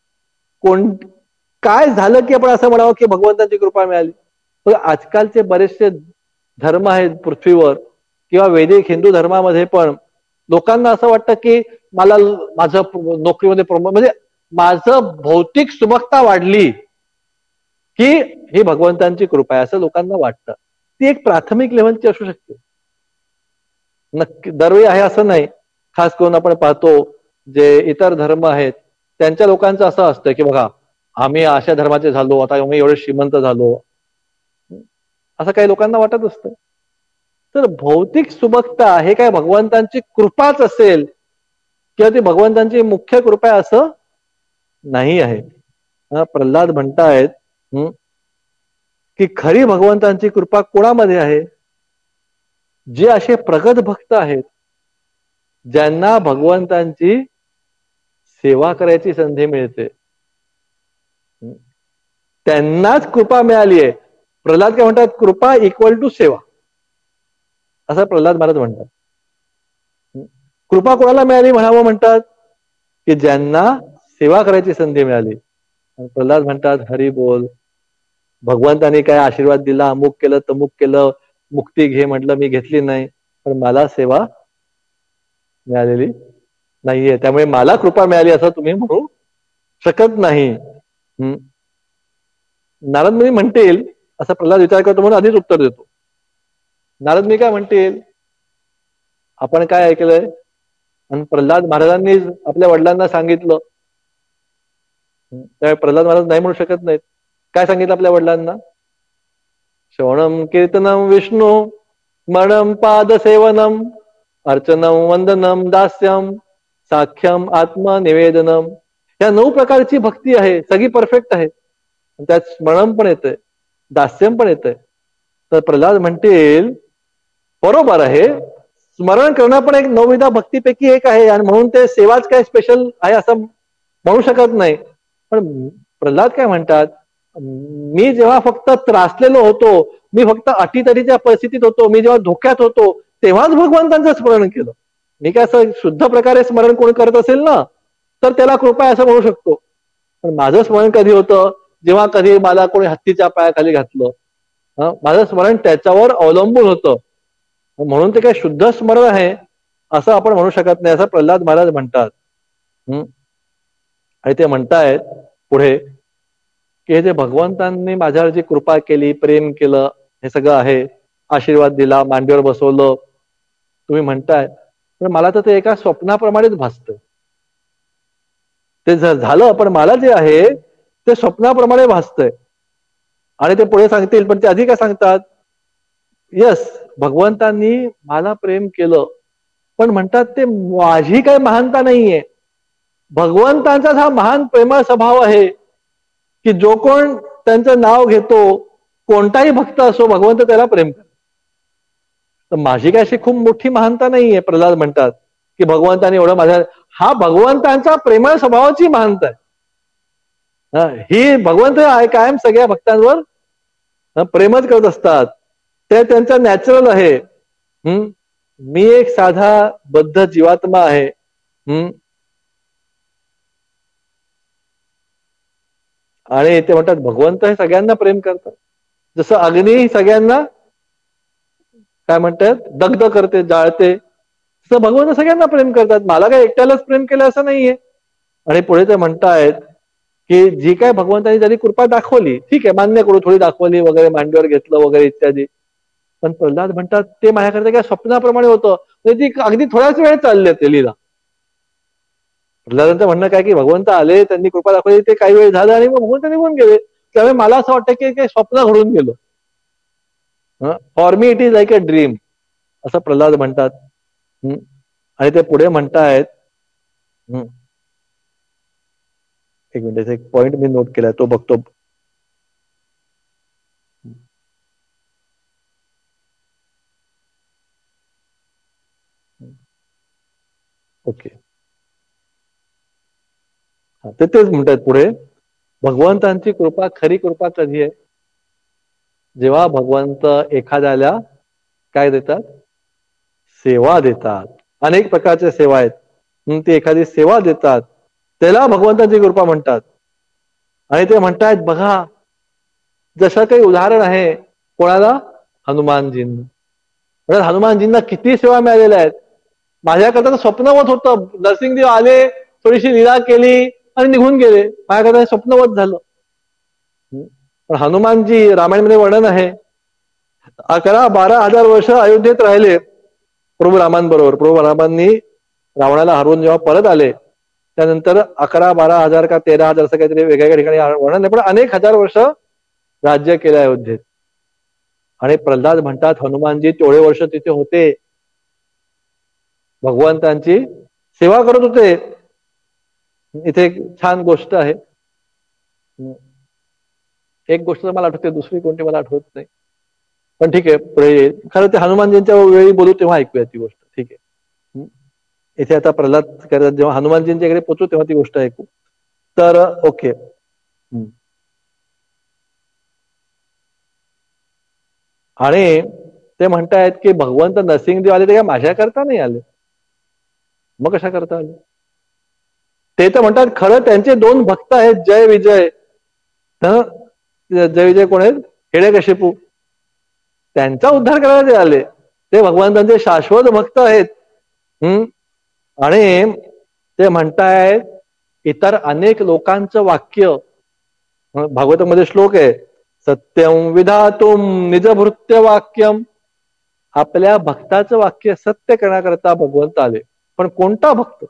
काय झालं की आपण असं म्हणावं की भगवंतांची कृपा मिळाली. आजकालचे बरेचसे धर्म आहेत पृथ्वीवर किंवा वैदिक हिंदू धर्मामध्ये पण लोकांना असं वाटतं की मला माझं नोकरीमध्ये म्हणजे माझं भौतिक सुबकता वाढली की ही भगवंतांची कृपा आहे असं लोकांना वाटतं. ती एक प्राथमिक लेव्हलची असू शकते, नक्की दरवेळी आहे असं नाही. खास करून आपण पाहतो जे इतर धर्म आहेत त्यांच्या लोकांचं असं असतं की बघा आम्ही अशा धर्माचे झालो, आता आम्ही एवढे श्रीमंत झालो, असं काही लोकांना वाटत असतं. तर भौतिक सुबकता हे काय भगवंतांची कृपाच असेल किंवा ती भगवंतांची मुख्य कृपा असं नाही आहे. प्रल्हाद म्हणतायत की खरी भगवंतांची कृपा कोणामध्ये आहे, जे असे प्रगत भक्त आहेत ज्यांना भगवंतांची सेवा करायची संधी मिळते, त्यांनाच कृपा मिळाली आहे. प्रल्हाद काय म्हणतात, कृपा इक्वल टू सेवा, असं प्रल्हाद महाराज म्हणतात. कृपा कोणाला मिळाली म्हणावं, म्हणतात की ज्यांना सेवा करायची संधी मिळाली. प्रल्हाद म्हणतात हरी बोल, भगवंताने काय आशीर्वाद दिला, अमुक केलं तमुक केलं, मुक्ती घे म्हटलं, मी घेतली नाही, पण मला सेवा मिळालेली नाहीये, त्यामुळे मला कृपा मिळाली असं तुम्ही म्हणू शकत नाही. नारद मुनी म्हणतील असं प्रल्हाद विचार करतो म्हणून आधीच उत्तर देतो. नारद मुनी काय म्हणतील, आपण काय ऐकलंय आणि प्रल्हाद महाराजांनी आपल्या वडिलांना सांगितलं, त्यावेळी प्रल्हाद महाराज नाही म्हणू शकत नाहीत. काय सांगितलं आपल्या वडिलांना? श्रवणम कीर्तनम विष्णू, स्मरणम पाद सेवनम, अर्चनम वंदनम दास्यम, साख्यम आत्मनिवेदनम. या 9 प्रकारची भक्ती आहे, सगळी परफेक्ट आहे. त्यात स्मरण पण येतंय, दास्यम पण येतंय. तर प्रल्हाद म्हणतील बरोबर आहे, स्मरण करणं पण एक 9 भक्तीपैकी एक आहे, आणि म्हणून ते सेवाच काय स्पेशल आहे असं म्हणू शकत नाही. पण प्रल्हाद काय म्हणतात, मी जेव्हा फक्त त्रासलेलो होतो, मी फक्त अटीतटीच्या परिस्थितीत होतो, मी जेव्हा धोक्यात होतो, तेव्हाच भगवंतांचं स्मरण केलं. मी काय असं शुद्ध प्रकारे स्मरण कोण करत असेल ना, तर त्याला कृपा असं म्हणू शकतो. पण माझं स्मरण कधी होतं, जेव्हा कधी मला कोणी हत्तीच्या पायाखाली घातलं. माझं स्मरण त्याच्यावर अवलंबून होतं, म्हणून ते काही शुद्ध स्मरण आहे असं आपण म्हणू शकत नाही, असं प्रल्हाद महाराज म्हणतात. आणि ते म्हणतायत पुढे की हे जे भगवंतांनी माझ्यावर जी कृपा केली, प्रेम केलं, हे सगळं आहे, आशीर्वाद दिला, मांडीवर बसवलं, तुम्ही म्हणताय, तर मला तर ते एका स्वप्नाप्रमाणेच भासतं. ते झालं, पण मला जे आहे ते स्वप्नाप्रमाणे भासतंय. आणि ते पुढे सांगतील, पण ते आधी काय सांगतात, यस भगवंतांनी मला प्रेम केलं, पण म्हणतात ते माझी काही महानता नाहीये, भगवंतांचाच हा महान प्रेमळ स्वभाव आहे की जो कोण त्यांचं नाव घेतो, कोणताही भक्त असो, भगवंत त्याला प्रेम करतो. तर माझी काय अशी खूप मोठी महानता नाहीये, प्रल्हाद म्हणतात की भगवंताने एवढं माझ्या, हा भगवंतांचा प्रेमळ स्वभावाची महानता आहे. ही भगवंत कायम सगळ्या भक्तांवर प्रेमच करत असतात, ते त्यांचं नॅचरल आहे. मी एक साधा बद्ध जीवात्मा आहे. आणि ते म्हणतात भगवंत हे सगळ्यांना प्रेम करतात, जसं अग्नी सगळ्यांना काय म्हणतात दग्ध करते, जाळते, तसं भगवंत सगळ्यांना प्रेम करतात. मला काय एकट्यालाच प्रेम केलं असं नाहीये. आणि पुढे ते म्हणतायत की जी काय भगवंतांनी त्यांनी कृपा दाखवली, ठीक आहे, मान्य करू, थोडी दाखवली वगैरे, मांडीवर घेतलं वगैरे इत्यादी, पण प्रल्हाद म्हणतात ते माझ्याकडे काय स्वप्नाप्रमाणे होतं, ती अगदी थोड्याच वेळ चालले ते लीला. प्रल्हादांचं म्हणणं काय की भगवंत आले, त्यांनी कृपा दाखवली, ते काही वेळ झालं आणि मग भगवंत निघून गेले. त्यामुळे मला असं वाटतं की काही स्वप्न घडून गेलं. For me it is like a dream, असं प्रल्हाद म्हणतात. आणि ते पुढे म्हणतायत, एक मिनिट, एक पॉइंट मी नोट केलाय, तो बघतो. ओके, ते तेच म्हणतात पुढे, भगवंतांची कृपा, खरी कृपा कधी आहे, जेव्हा भगवंत एखाद्याला काय देतात, सेवा देतात. अनेक प्रकारच्या सेवा आहेत, ती एखादी सेवा देतात, त्याला भगवंतांची कृपा म्हणतात. आणि ते म्हणतायत बघा, जसं काही उदाहरण आहे कोणाला, हनुमानजींना. हनुमानजींना किती सेवा मिळालेल्या आहेत. माझ्याकरता तर स्वप्नवत होतं, नरसिंहदेव आले, थोडीशी लीला केली आणि निघून गेले, माझ्याकरता स्वप्नवत झालं. पण हनुमानजी, रामायणमध्ये वर्णन आहे, 11-12 हजार वर्ष अयोध्येत राहिले प्रभू रामांबरोबर. प्रभू रामांनी रावणाला हरवून जेव्हा परत आले, त्यानंतर 11-12 हजार का 13 हजार असं काहीतरी वेगवेगळ्या ठिकाणी वर्णन नाही, पण अनेक हजार वर्ष राज्य केलं अयोध्येत. आणि प्रल्हाद म्हणतात हनुमानजी तेवढे वर्ष तिथे होते, भगवंतांची सेवा करत होते. इथे एक छान गोष्ट आहे, एक गोष्ट मला आठवते, दुसरी कोणती मला आठवत नाही, पण ठीक आहे, पुढे खरं ते हनुमानजींच्या वेळी बोलू तेव्हा ऐकूया ती गोष्ट. ठीक आहे, इथे आता प्रल्हाद करतात, जेव्हा हनुमानजींच्या इकडे पोचू तेव्हा ती गोष्ट ऐकू. तर ओके, आणि ते म्हणतायत की भगवंत नरसिंहदेव आले ते काय माझ्याकरता नाही आले, मग कशा करता आले. ते तर म्हणतात खरं त्यांचे 2 भक्त आहेत, जय विजय. जय विजय कोण आहेत, हिरण्यकशिपू, त्यांचा उद्धार करायला ते आले. ते भगवंतांचे शाश्वत भक्त आहेत. आणि ते म्हणतायत इतर अनेक लोकांचं वाक्य, भागवतामध्ये श्लोक आहे, सत्यम विधातुम निजभृत्य वाक्यम, आपल्या भक्ताचं वाक्य सत्य करण्याकरता भगवंत आले. पण कोणता भक्त,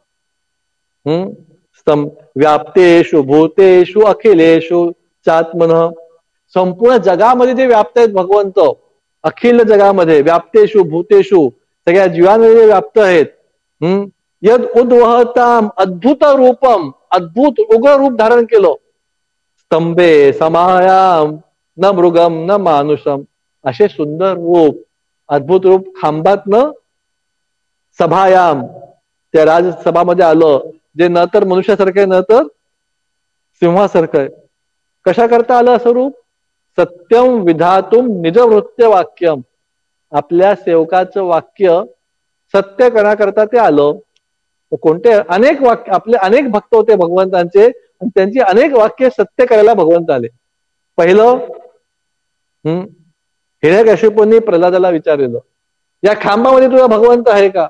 व्याप्तेषु भूतेषु अखिलेषु चात्मनः संपूर्ण जगामध्ये जे व्याप्त आहेत भगवंत, अखिल जगामध्ये व्याप्तेशु भूतेषु सगळ्या जीवांमध्ये जे व्याप्त आहेत. यद उद्वहताम अद्भुत रूपम, अद्भुत उग्र रूप धारण केलं. स्तंभे समायाम न मृगम न मानुषम, असे सुंदर रूप, अद्भुत रूप खांबातनं सभायाम त्या राजसभामध्ये आलं, जे न तर मनुष्यासारखं आहे न तर सिंहासारखं आहे. कशा करता आलं असं रूप? सत्यम विधातुम निजवृत्य वाक्यम, आपल्या सेवकाचं वाक्य सत्य करण्याकरता ते आलं. कोणते अनेक वाक्य, आपले अनेक भक्त होते भगवंतांचे, आणि त्यांची अनेक वाक्य सत्य करायला भगवंत आले. पहिलं हिरण्यकशिपूंनी प्रल्हादाला विचारलेलं, या खांबामध्ये तुझा भगवंत आहे का?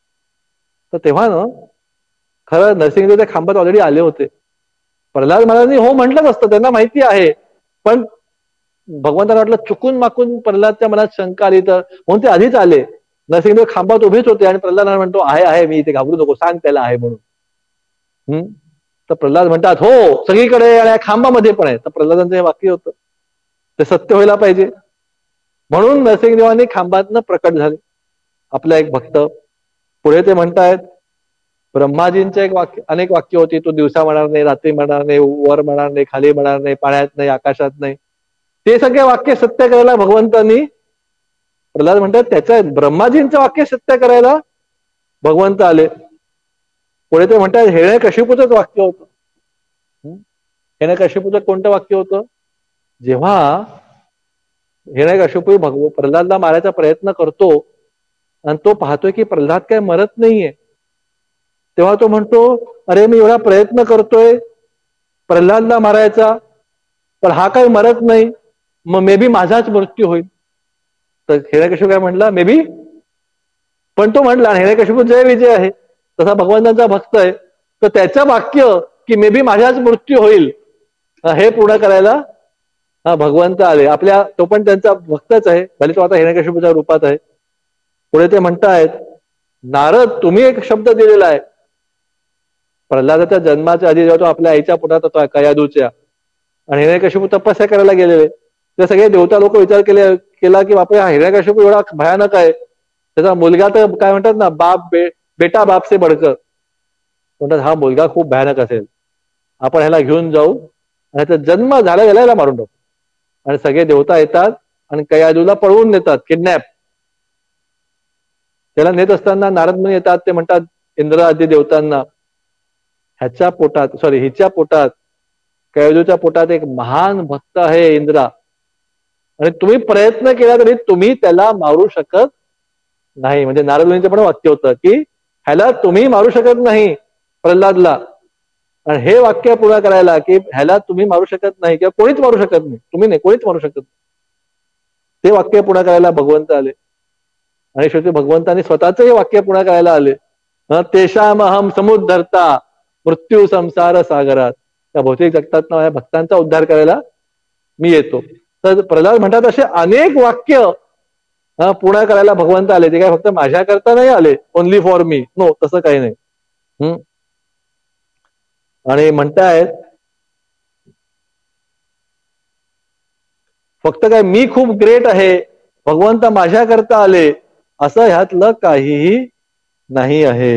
तर तेव्हा ना खरं नरसिंहदेव त्या खांबात ऑलरेडी आले होते. प्रल्हाद महाराजांनी हो म्हटलंच असतं, त्यांना माहिती आहे. पण भगवंतांना वाटलं चुकून माकून प्रल्हादच्या मनात शंका आली तर, म्हणून ते आधीच आले. नरसिंहदेव खांबात उभेच होते आणि प्रल्हाद म्हणतो आहे मी इथे, घाबरू नको, सांग त्याला आहे म्हणून. तर प्रल्हाद म्हणतात हो सगळीकडे आणि खांबामध्ये पण आहे. तर प्रल्हादांचं हे वाक्य होतं, ते सत्य व्हायला पाहिजे. म्हणून नरसिंहदेवांनी खांबातनं प्रकट झाले आपला एक भक्त. पुढे ते म्हणतायत ब्रह्माजींचे एक वाक्य, अनेक वाक्य होती, तू दिवसा म्हणणार नाही, रात्री म्हणणार नाही, वर म्हणणार नाही, खाली म्हणणार नाही, पाण्यात नाही, आकाशात नाही. ते सगळे वाक्य सत्य करायला भगवंतांनी, प्रल्हाद म्हणतात त्याच्या ब्रह्माजींचं वाक्य सत्य करायला भगवंत आले. पुढे ते म्हणतात हिरण्यकशिपूचंच वाक्य होतं. हिरण्यकशिपूचं कोणतं वाक्य होतं? जेव्हा हिरण्यकशिपू प्रल्हादला मारायचा प्रयत्न करतो आणि तो पाहतोय की प्रल्हाद काय मरत नाहीये, तेव्हा तो म्हणतो अरे मी एवढा प्रयत्न करतोय प्रल्हादला मारायचा, पण हा काही मरत नाही, मग मे बी माझाच मृत्यू होईल. तर हिरण्यकशिपू काय म्हटला मे बी, पण तो म्हटला हिरण्यकशिपू जय विजय आहे, तसा भगवंतांचा भक्त आहे, तर त्याचं वाक्य की मे बी माझाच मृत्यू होईल हे पूर्ण करायला भगवंत आले आपल्या. तो पण त्यांचा भक्तच आहे, भले तो आता हिरण्यकशिपूच्या रूपात आहे. पुढे ते म्हणतायत नारद तुम्ही एक शब्द दिलेला आहे प्रल्हादाच्या जन्माच्या आधी, जेव्हा तो आपल्या आईच्या पोटात होता कयादूच्या, आणि हिरण्यकशिपू तपस्या करायला गेलेले, ते सगळे देवता लोक विचार केला की बापरे हा हिरण्यकशिपू एवढा भयानक आहे, त्याचा मुलगा तर काय म्हणतात ना बाप बेटा बाप से बडकर, म्हणतात हा मुलगा खूप भयानक असेल, आपण ह्याला घेऊन जाऊ आणि त्याचा जन्म झाला गेला मारून टाकू. आणि सगळे देवता येतात आणि कयादूला पळवून नेतात, किडनॅप. त्याला नेत असताना नारद मुनी येतात, ते म्हणतात इंद्र आदी देवतांना ह्याच्या पोटात हिच्या पोटात कयादूच्या पोटात एक महान भक्त आहे इंद्रा, आणि तुम्ही प्रयत्न केला तरी तुम्ही त्याला मारू शकत नाही. म्हणजे नारद मुनींचं पण वाक्य होतं की ह्याला तुम्ही मारू शकत नाही प्रल्हादला, आणि हे वाक्य पूर्ण करायला की ह्याला तुम्ही मारू शकत नाही किंवा कोणीच मारू शकत नाही, तुम्ही नाही कोणीच मारू शकत, ते वाक्य पूर्ण करायला भगवंत आले. आणि शेवटी भगवंतांनी स्वतःच हे वाक्य पूर्ण करायला आले, तेषाम अहम समुद्धरता मृत्यू संसार सागरात, त्या भौतिक जगतात माझ्या भक्तांचा उद्धार करायला मी येतो. तर प्रल्हाद म्हणतात असे अनेक वाक्य पूर्ण करायला भगवंत आले, ते काय फक्त माझ्या करता नाही आले ओनली फॉर मी, नो तसं काही नाही. आणि म्हणतायत फक्त काय मी खूप ग्रेट आहे, भगवंत माझ्या करता आले, असं ह्यातलं काहीही नाही आहे.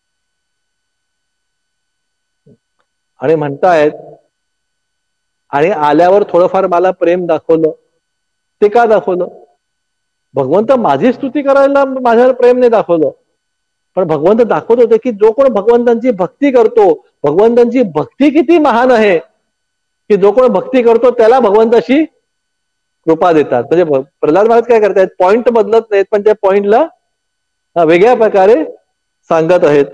आणि म्हणतायत आणि आल्यावर थोडंफार मला प्रेम दाखवलं, ते का दाखवलं? भगवंत माझी स्तुती करायला माझ्यावर प्रेम नाही दाखवलं, पण भगवंत दाखवत होते की जो कोण भगवंतांची भक्ती करतो, भगवंतांची भक्ती किती महान आहे की जो कोण भक्ती करतो त्याला भगवंताशी कृपा देतात. म्हणजे प्रल्हाद महाराज काय करतायत, पॉइंट बदलत नाहीत, पण त्या पॉइंटला वेगळ्या प्रकारे सांगत आहेत.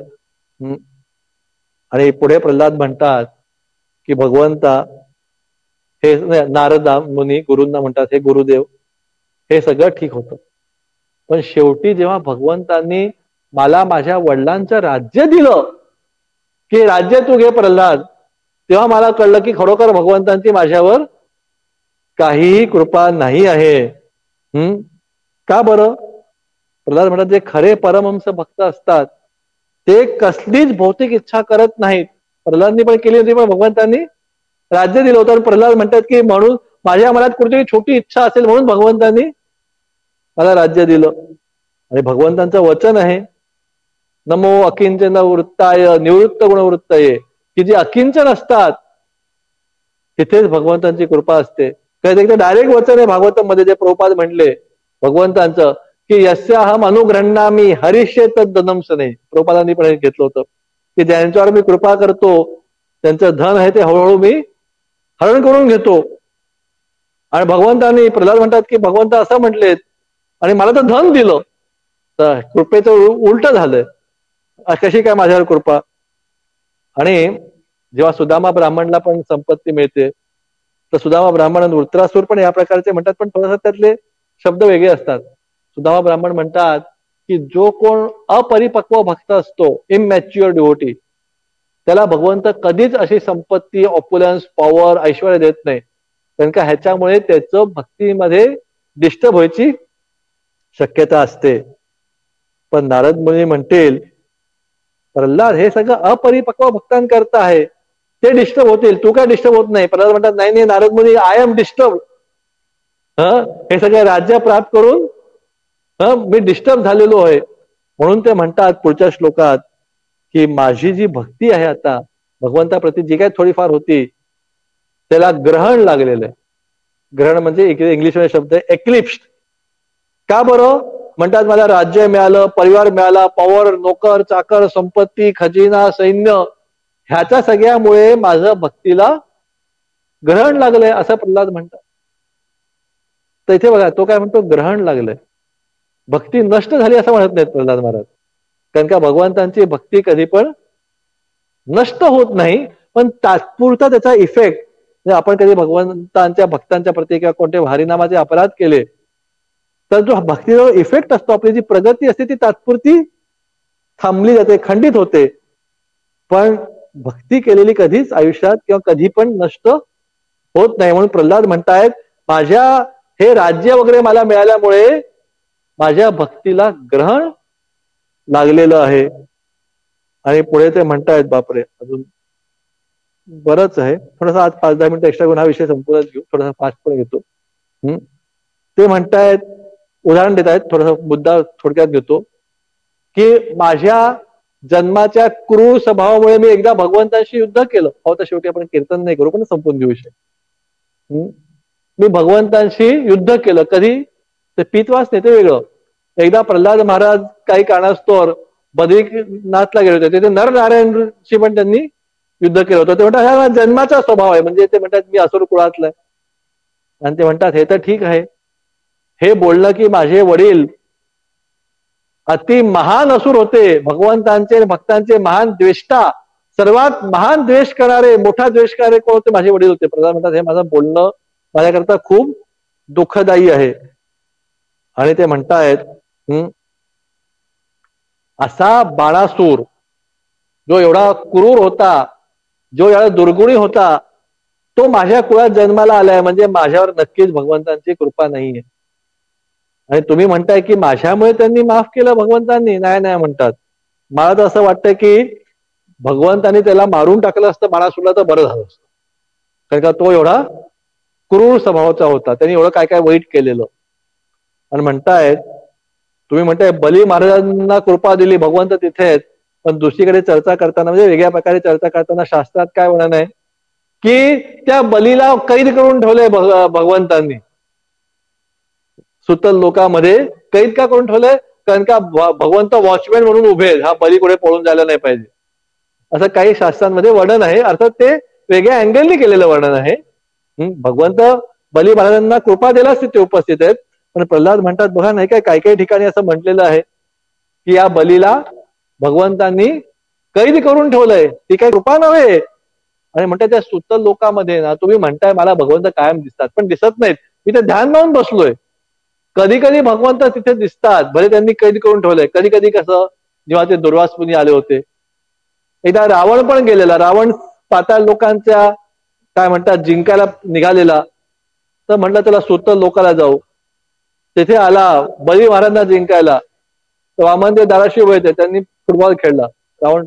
आणि पुढे प्रल्हाद म्हणतात की भगवंता हे नारदा मुनी गुरूंना म्हणतात हे गुरुदेव, हे सगळं ठीक होतं, पण शेवटी जेव्हा भगवंतांनी मला माझ्या वडिलांचं राज्य दिलं की राज्य तू घे प्रल्हाद, तेव्हा मला कळलं की खरोखर भगवंतांची माझ्यावर काहीही कृपा नाही आहे. का बरं? प्रल्हाद म्हणतात जे खरे परमहंस भक्त असतात ते कसलीच भौतिक इच्छा करत नाहीत. प्रल्हादनी पण केली होती, पण भगवंतांनी राज्य दिलं होतं. प्रल्हाद म्हणतात की म्हणून माझ्या मनात कुठेतरी छोटी इच्छा असेल म्हणून भगवंतांनी मला राज्य दिलं. आणि भगवंतांचं वचन आहे, नमो अकिंचन वृत्ताय निवृत्त गुणवृत्तये, की जे अकिंचन असतात तिथेच भगवंतांची कृपा असते. काही डायरेक्ट वचन आहे भागवतामध्ये जे प्रभुपाद म्हणले भगवंतांचं, की यस्याहम अनुग्रहणामी हरिष्ये तद्धनम सने. प्रभुपादांनी पण हे घेतलं होतं की ज्यांच्यावर मी कृपा करतो त्यांचं धन आहे ते हळूहळू मी हरण करून घेतो. आणि भगवंतांनी प्रल्हाद म्हणतात की भगवंत असं म्हटलेत आणि मला तर धन दिलं, तर कृपेचं उलट झालंय, कशी काय माझ्यावर कृपा. आणि जेव्हा सुदामा ब्राह्मणला पण संपत्ती मिळते तर सुदामा ब्राह्मण आणि वृत्रासूर पण या प्रकारचे म्हणतात, पण थोडंसं त्यातले शब्द वेगळे असतात. सुदामा ब्राह्मण म्हणतात की जो कोण अपरिपक्व भक्त असतो, इमॅच्युअर डिव्होटी, त्याला भगवंत कधीच अशी संपत्ती, ऑप्युलन्स, पॉवर, ऐश्वर्य देत नाही, कारण का ह्याच्यामुळे त्याचं भक्तीमध्ये डिस्टर्ब व्हायची शक्यता असते. पण नारद मुनी म्हणतील प्रल्हाद हे सगळं अपरिपक्व भक्तांकरता आहे, ते डिस्टर्ब होतील, तू काय डिस्टर्ब होत नाही. प्रल्हाद म्हणतात नाही नाही Narad Muni, I am disturb. हे सगळं राज्य प्राप्त करून मी डिस्टर्ब झालेलो आहे. म्हणून ते म्हणतात पुढच्या श्लोकात की माझी जी भक्ती आहे आता भगवंताप्रती जी काय थोडीफार होती त्याला ग्रहण लागलेलं आहे. ग्रहण म्हणजे इंग्लिशमध्ये शब्द आहे एक्लिप्स्ड. का बरं म्हणतात, मला राज्य मिळालं, परिवार मिळाला, पॉवर, नोकर चाकर, संपत्ती, खजिना, सैन्य, ह्याच्या सगळ्यामुळे माझं भक्तीला ग्रहण लागलंय असं प्रल्हाद म्हणतात. तर इथे बघा तो काय म्हणतो, ग्रहण लागलंय. भक्ती नष्ट झाली असं म्हणत नाहीत प्रल्हाद महाराज, कारण का भगवंतांची भक्ती कधी पण नष्ट होत नाही, पण तात्पुरता त्याचा इफेक्ट, आपण कधी भगवंतांच्या भक्तांच्या प्रती किंवा कोणत्या हरिनामाचे अपराध केले तर जो भक्तीचा इफेक्ट असतो, आपली जी प्रगती असते ती तात्पुरती थांबली जाते, खंडित होते, पण भक्ती केलेली कधीच आयुष्यात किंवा कधी पण नष्ट होत नाही. म्हणून प्रल्हाद म्हणतायत माझ्या हे राज्य वगैरे मला मिळाल्यामुळे माझ्या भक्तीला ग्रहण लागलेलं आहे. आणि पुढे ते म्हणतायत, बापरे अजून बरंच आहे, थोडासा आज 5-10 मिनिटं एक्स्ट्रा घेऊन हा विषय संपूर्ण घेऊ, थोडासा फास्ट पण घेतो. ते म्हणतायत, उदाहरण देत आहेत, थोडासा मुद्दा थोडक्यात घेतो, की माझ्या जन्माच्या क्रूर स्वभावामुळे मी एकदा भगवंतांशी युद्ध केलं. तर शेवटी आपण कीर्तन नाही करू, पण संपून घेऊ विषय. मी भगवंतांशी युद्ध केलं. कधी? ते पितवास नाही, ते वेगळं. एकदा प्रल्हाद महाराज काही कारणास्तव बद्रीनाथला गेले होते, तिथे नरनारायणशी पण त्यांनी युद्ध केलं होतं. ते म्हणतात हा जन्माचा स्वभाव आहे, म्हणजे ते म्हणतात मी असुर कुळातला आहे. आणि ते म्हणतात हे तर ठीक आहे, हे बोललं की माझे वडील अति महान असुर होते, भगवंतांचे भक्तांचे महान द्वेष्टा, सर्वात महान द्वेष करणारे, मोठा द्वेष करणारे कोण होते? माझे वडील होते. प्रल्हाद म्हणतात हे माझं बोलणं माझ्याकरता खूप दुःखदायी आहे. आणि ते म्हणतायत असा बाणासूर जो एवढा क्रूर होता, जो एवढा दुर्गुणी होता, तो माझ्या कुळात जन्माला आलाय, म्हणजे माझ्यावर नक्कीच भगवंतांची कृपा नाहीये. आणि तुम्ही म्हणताय की माझ्यामुळे त्यांनी माफ केलं भगवंतांनी, नाही नाही म्हणतात. मला तर असं वाटतं की भगवंतांनी त्याला मारून टाकलं असतं बाणासूरला तर बरं झालं असतं, कारण का तो एवढा क्रूर स्वभावाचा होता, त्यांनी एवढं काय काय वाईट केलेलं. आणि म्हणतायत, तुम्ही म्हणताय बली महाराजांना कृपा दिली, भगवंत तिथे आहेत, पण दुसरीकडे चर्चा करताना म्हणजे वेगळ्या प्रकारे चर्चा करताना शास्त्रात काय वर्णन आहे की त्या बलीला कैद करून ठेवलंय भगवंतांनी. सुतल लोकांमध्ये कैद का करून ठेवलंय? कारण का भगवंत वॉचमॅन म्हणून उभे आहेत, हा बली कुठे पळून जायला नाही पाहिजे, असं काही शास्त्रांमध्ये वर्णन आहे. अर्थात ते वेगळ्या अँगलने केलेलं वर्णन आहे. भगवंत बली महाराजांना कृपा दिलाच तिथे उपस्थित आहेत, पण प्रल्हाद म्हणतात बघा नाही काय काही काही ठिकाणी असं म्हटलेलं आहे की या बलीला भगवंतांनी कैद करून ठेवलंय, ती काही कृपा नव्हे. आणि म्हणतात त्या सुतल लोकांमध्ये ना, तुम्ही म्हणताय मला भगवंत कायम दिसतात, पण दिसत नाहीत. मी ते ध्यान लावून बसलोय, कधी कधी भगवंत तिथे दिसतात, भले त्यांनी कैद करून ठेवलंय. कधी कधी कसं, जेव्हा ते दुर्वास मुनी आले होते, एकदा रावण पण गेलेला, रावण पाताळ लोकांच्या काय म्हणतात जिंकायला निघालेला, तर म्हटलं त्याला सुतल लोकाला जाऊ, तिथे आला बली महाराजांना जिंकायला, तर वामनदेव दाराशी उभे होते, त्यांनी फुटबॉल खेळला. रावण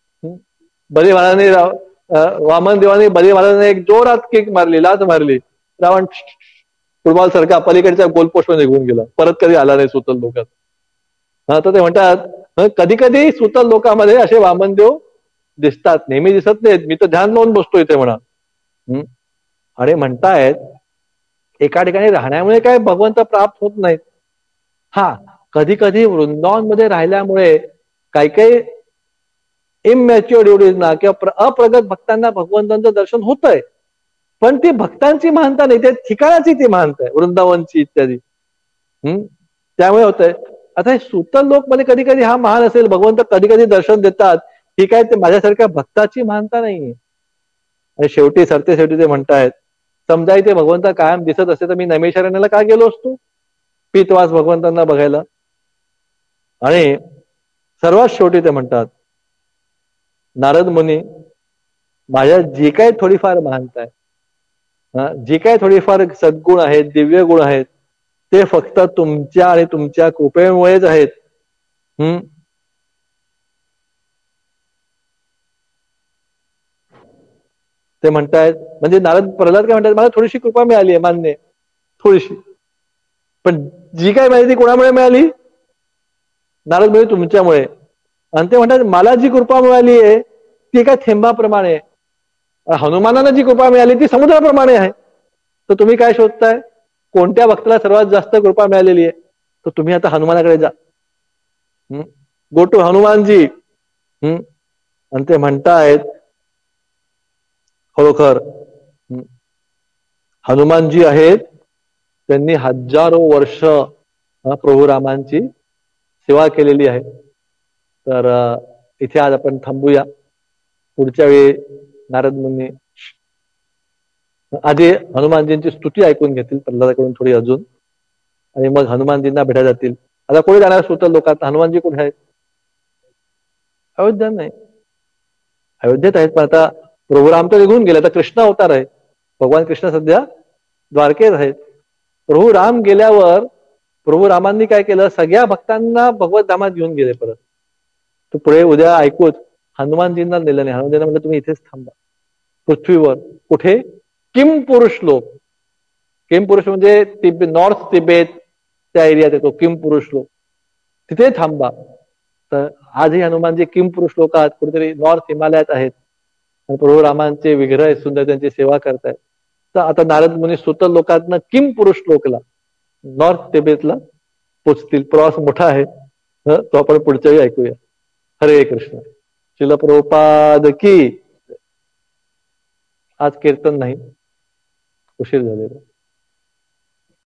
बली महाराजांनी वामन देवाने बली महाराजांना एक जोरात किक मारली, लात मारली, रावण फुटबॉल सारखा पलीकडच्या गोल पोस्ट मध्ये निघून गेला, परत कधी आला नाही सुतल लोकात. हा, तर ते म्हणतात कधी कधी सुतल लोकांमध्ये असे वामनदेव दिसतात, नेहमी दिसत नाहीत. मी तर ध्यान लावून बसतो इथे म्हणा. आणि म्हणतायत एका ठिकाणी राहण्यामुळे काय भगवंत प्राप्त होत नाहीत. हा, कधी कधी वृंदावनमध्ये राहिल्यामुळे काही काही इमॅच्युअर्ड ना किंवा अप्रगत भक्तांना भगवंतांचं दर्शन होतंय, पण ती भक्तांची महानता नाही, त्या ठिकाणाची ती महानता आहे, वृंदावनची इत्यादी. त्यामुळे होतंय. आता हे सुतल लोक मध्ये कधी कधी हा महान असेल, भगवंत कधी कधी दर्शन देतात, ठीक आहे, ते माझ्यासारख्या भक्ताची महानता नाहीये. आणि शेवटी सरते शेवटी ते म्हणतायत, समजा इथे भगवंत कायम दिसत असे तर मी नैमिषारण्याला का गेलो असतो पीतवास भगवंतांना बघायला. आणि सर्वात शेवटी ते म्हणतात, नारद मुनी, माझ्या जी काही थोडीफार महानता आहे, जी काही थोडीफार सद्गुण आहेत, दिव्य गुण आहेत, ते फक्त तुमच्या आणि तुमच्या कृपेमुळेच आहेत. ते म्हणतायत, म्हणजे नारद प्रल्हाद काय म्हणतात, मला थोडीशी कृपा मिळाली आहे, मान्य, थोडीशी, पण जी काय माहिती कोणामुळे मिळाली, नारद म्हणजे तुमच्यामुळे. आणि ते म्हणतात मला जी कृपा मिळाली आहे ती काय थेंबाप्रमाणे, हनुमानाला जी कृपा मिळाली ती समुद्राप्रमाणे आहे. तर तुम्ही काय शोधताय, कोणत्या भक्ताला सर्वात जास्त कृपा मिळालेली आहे, तर तुम्ही आता हनुमानाकडे जा, गो टू हनुमानजी. आणि ते म्हणतायत खरोखर हनुमानजी आहेत, त्यांनी हजारो वर्ष प्रभू रामांची सेवा केलेली आहे. तर इथे आज आपण थांबूया. पुढच्या वेळी नारद मुनी आधी हनुमानजींची स्तुती ऐकून घेतील प्रल्हादाकडून थोडी अजून, आणि मग हनुमानजींना भेटायला जातील. आता कोणी जाणार सुतल लोकात, हनुमानजी कुठे आहेत, अयोध्या नाही, अयोध्येत आहेत, पण आता प्रभू राम तर निघून गेले, आता कृष्ण अवतार आहे, भगवान कृष्ण सध्या द्वारकेत आहेत. प्रभू राम गेल्यावर प्रभू रामांनी काय केलं, सगळ्या भक्तांना भगवत धामात घेऊन गेले परत. तो पुढे उद्या ऐकूच, हनुमानजींना नेलं नाही, हनुमानजींना म्हणलं तुम्ही इथेच थांबा पृथ्वीवर. कुठे, किम पुरुष लोक, किम पुरुष म्हणजे नॉर्थ तिबेत त्या एरियात येतो किम पुरुष लोक, तिथे थांबा. तर आजही हनुमानजी किम पुरुष लोकात कुठेतरी नॉर्थ हिमालयात आहेत, आणि प्रभू रामांचे विग्रह सुंदर त्यांची सेवा करतायत. तर आता नारद मुनी सुतल लोकातनं किम पुरुष लोकला नॉर्थ तिबेतला पोचतील. प्रवास मोठा आहे, तो आपण पुढच्या वेळी ऐकूया. हरे कृष्ण. श्रील प्रभुपाद की. आज कीर्तन नाही, उशीर झालेला.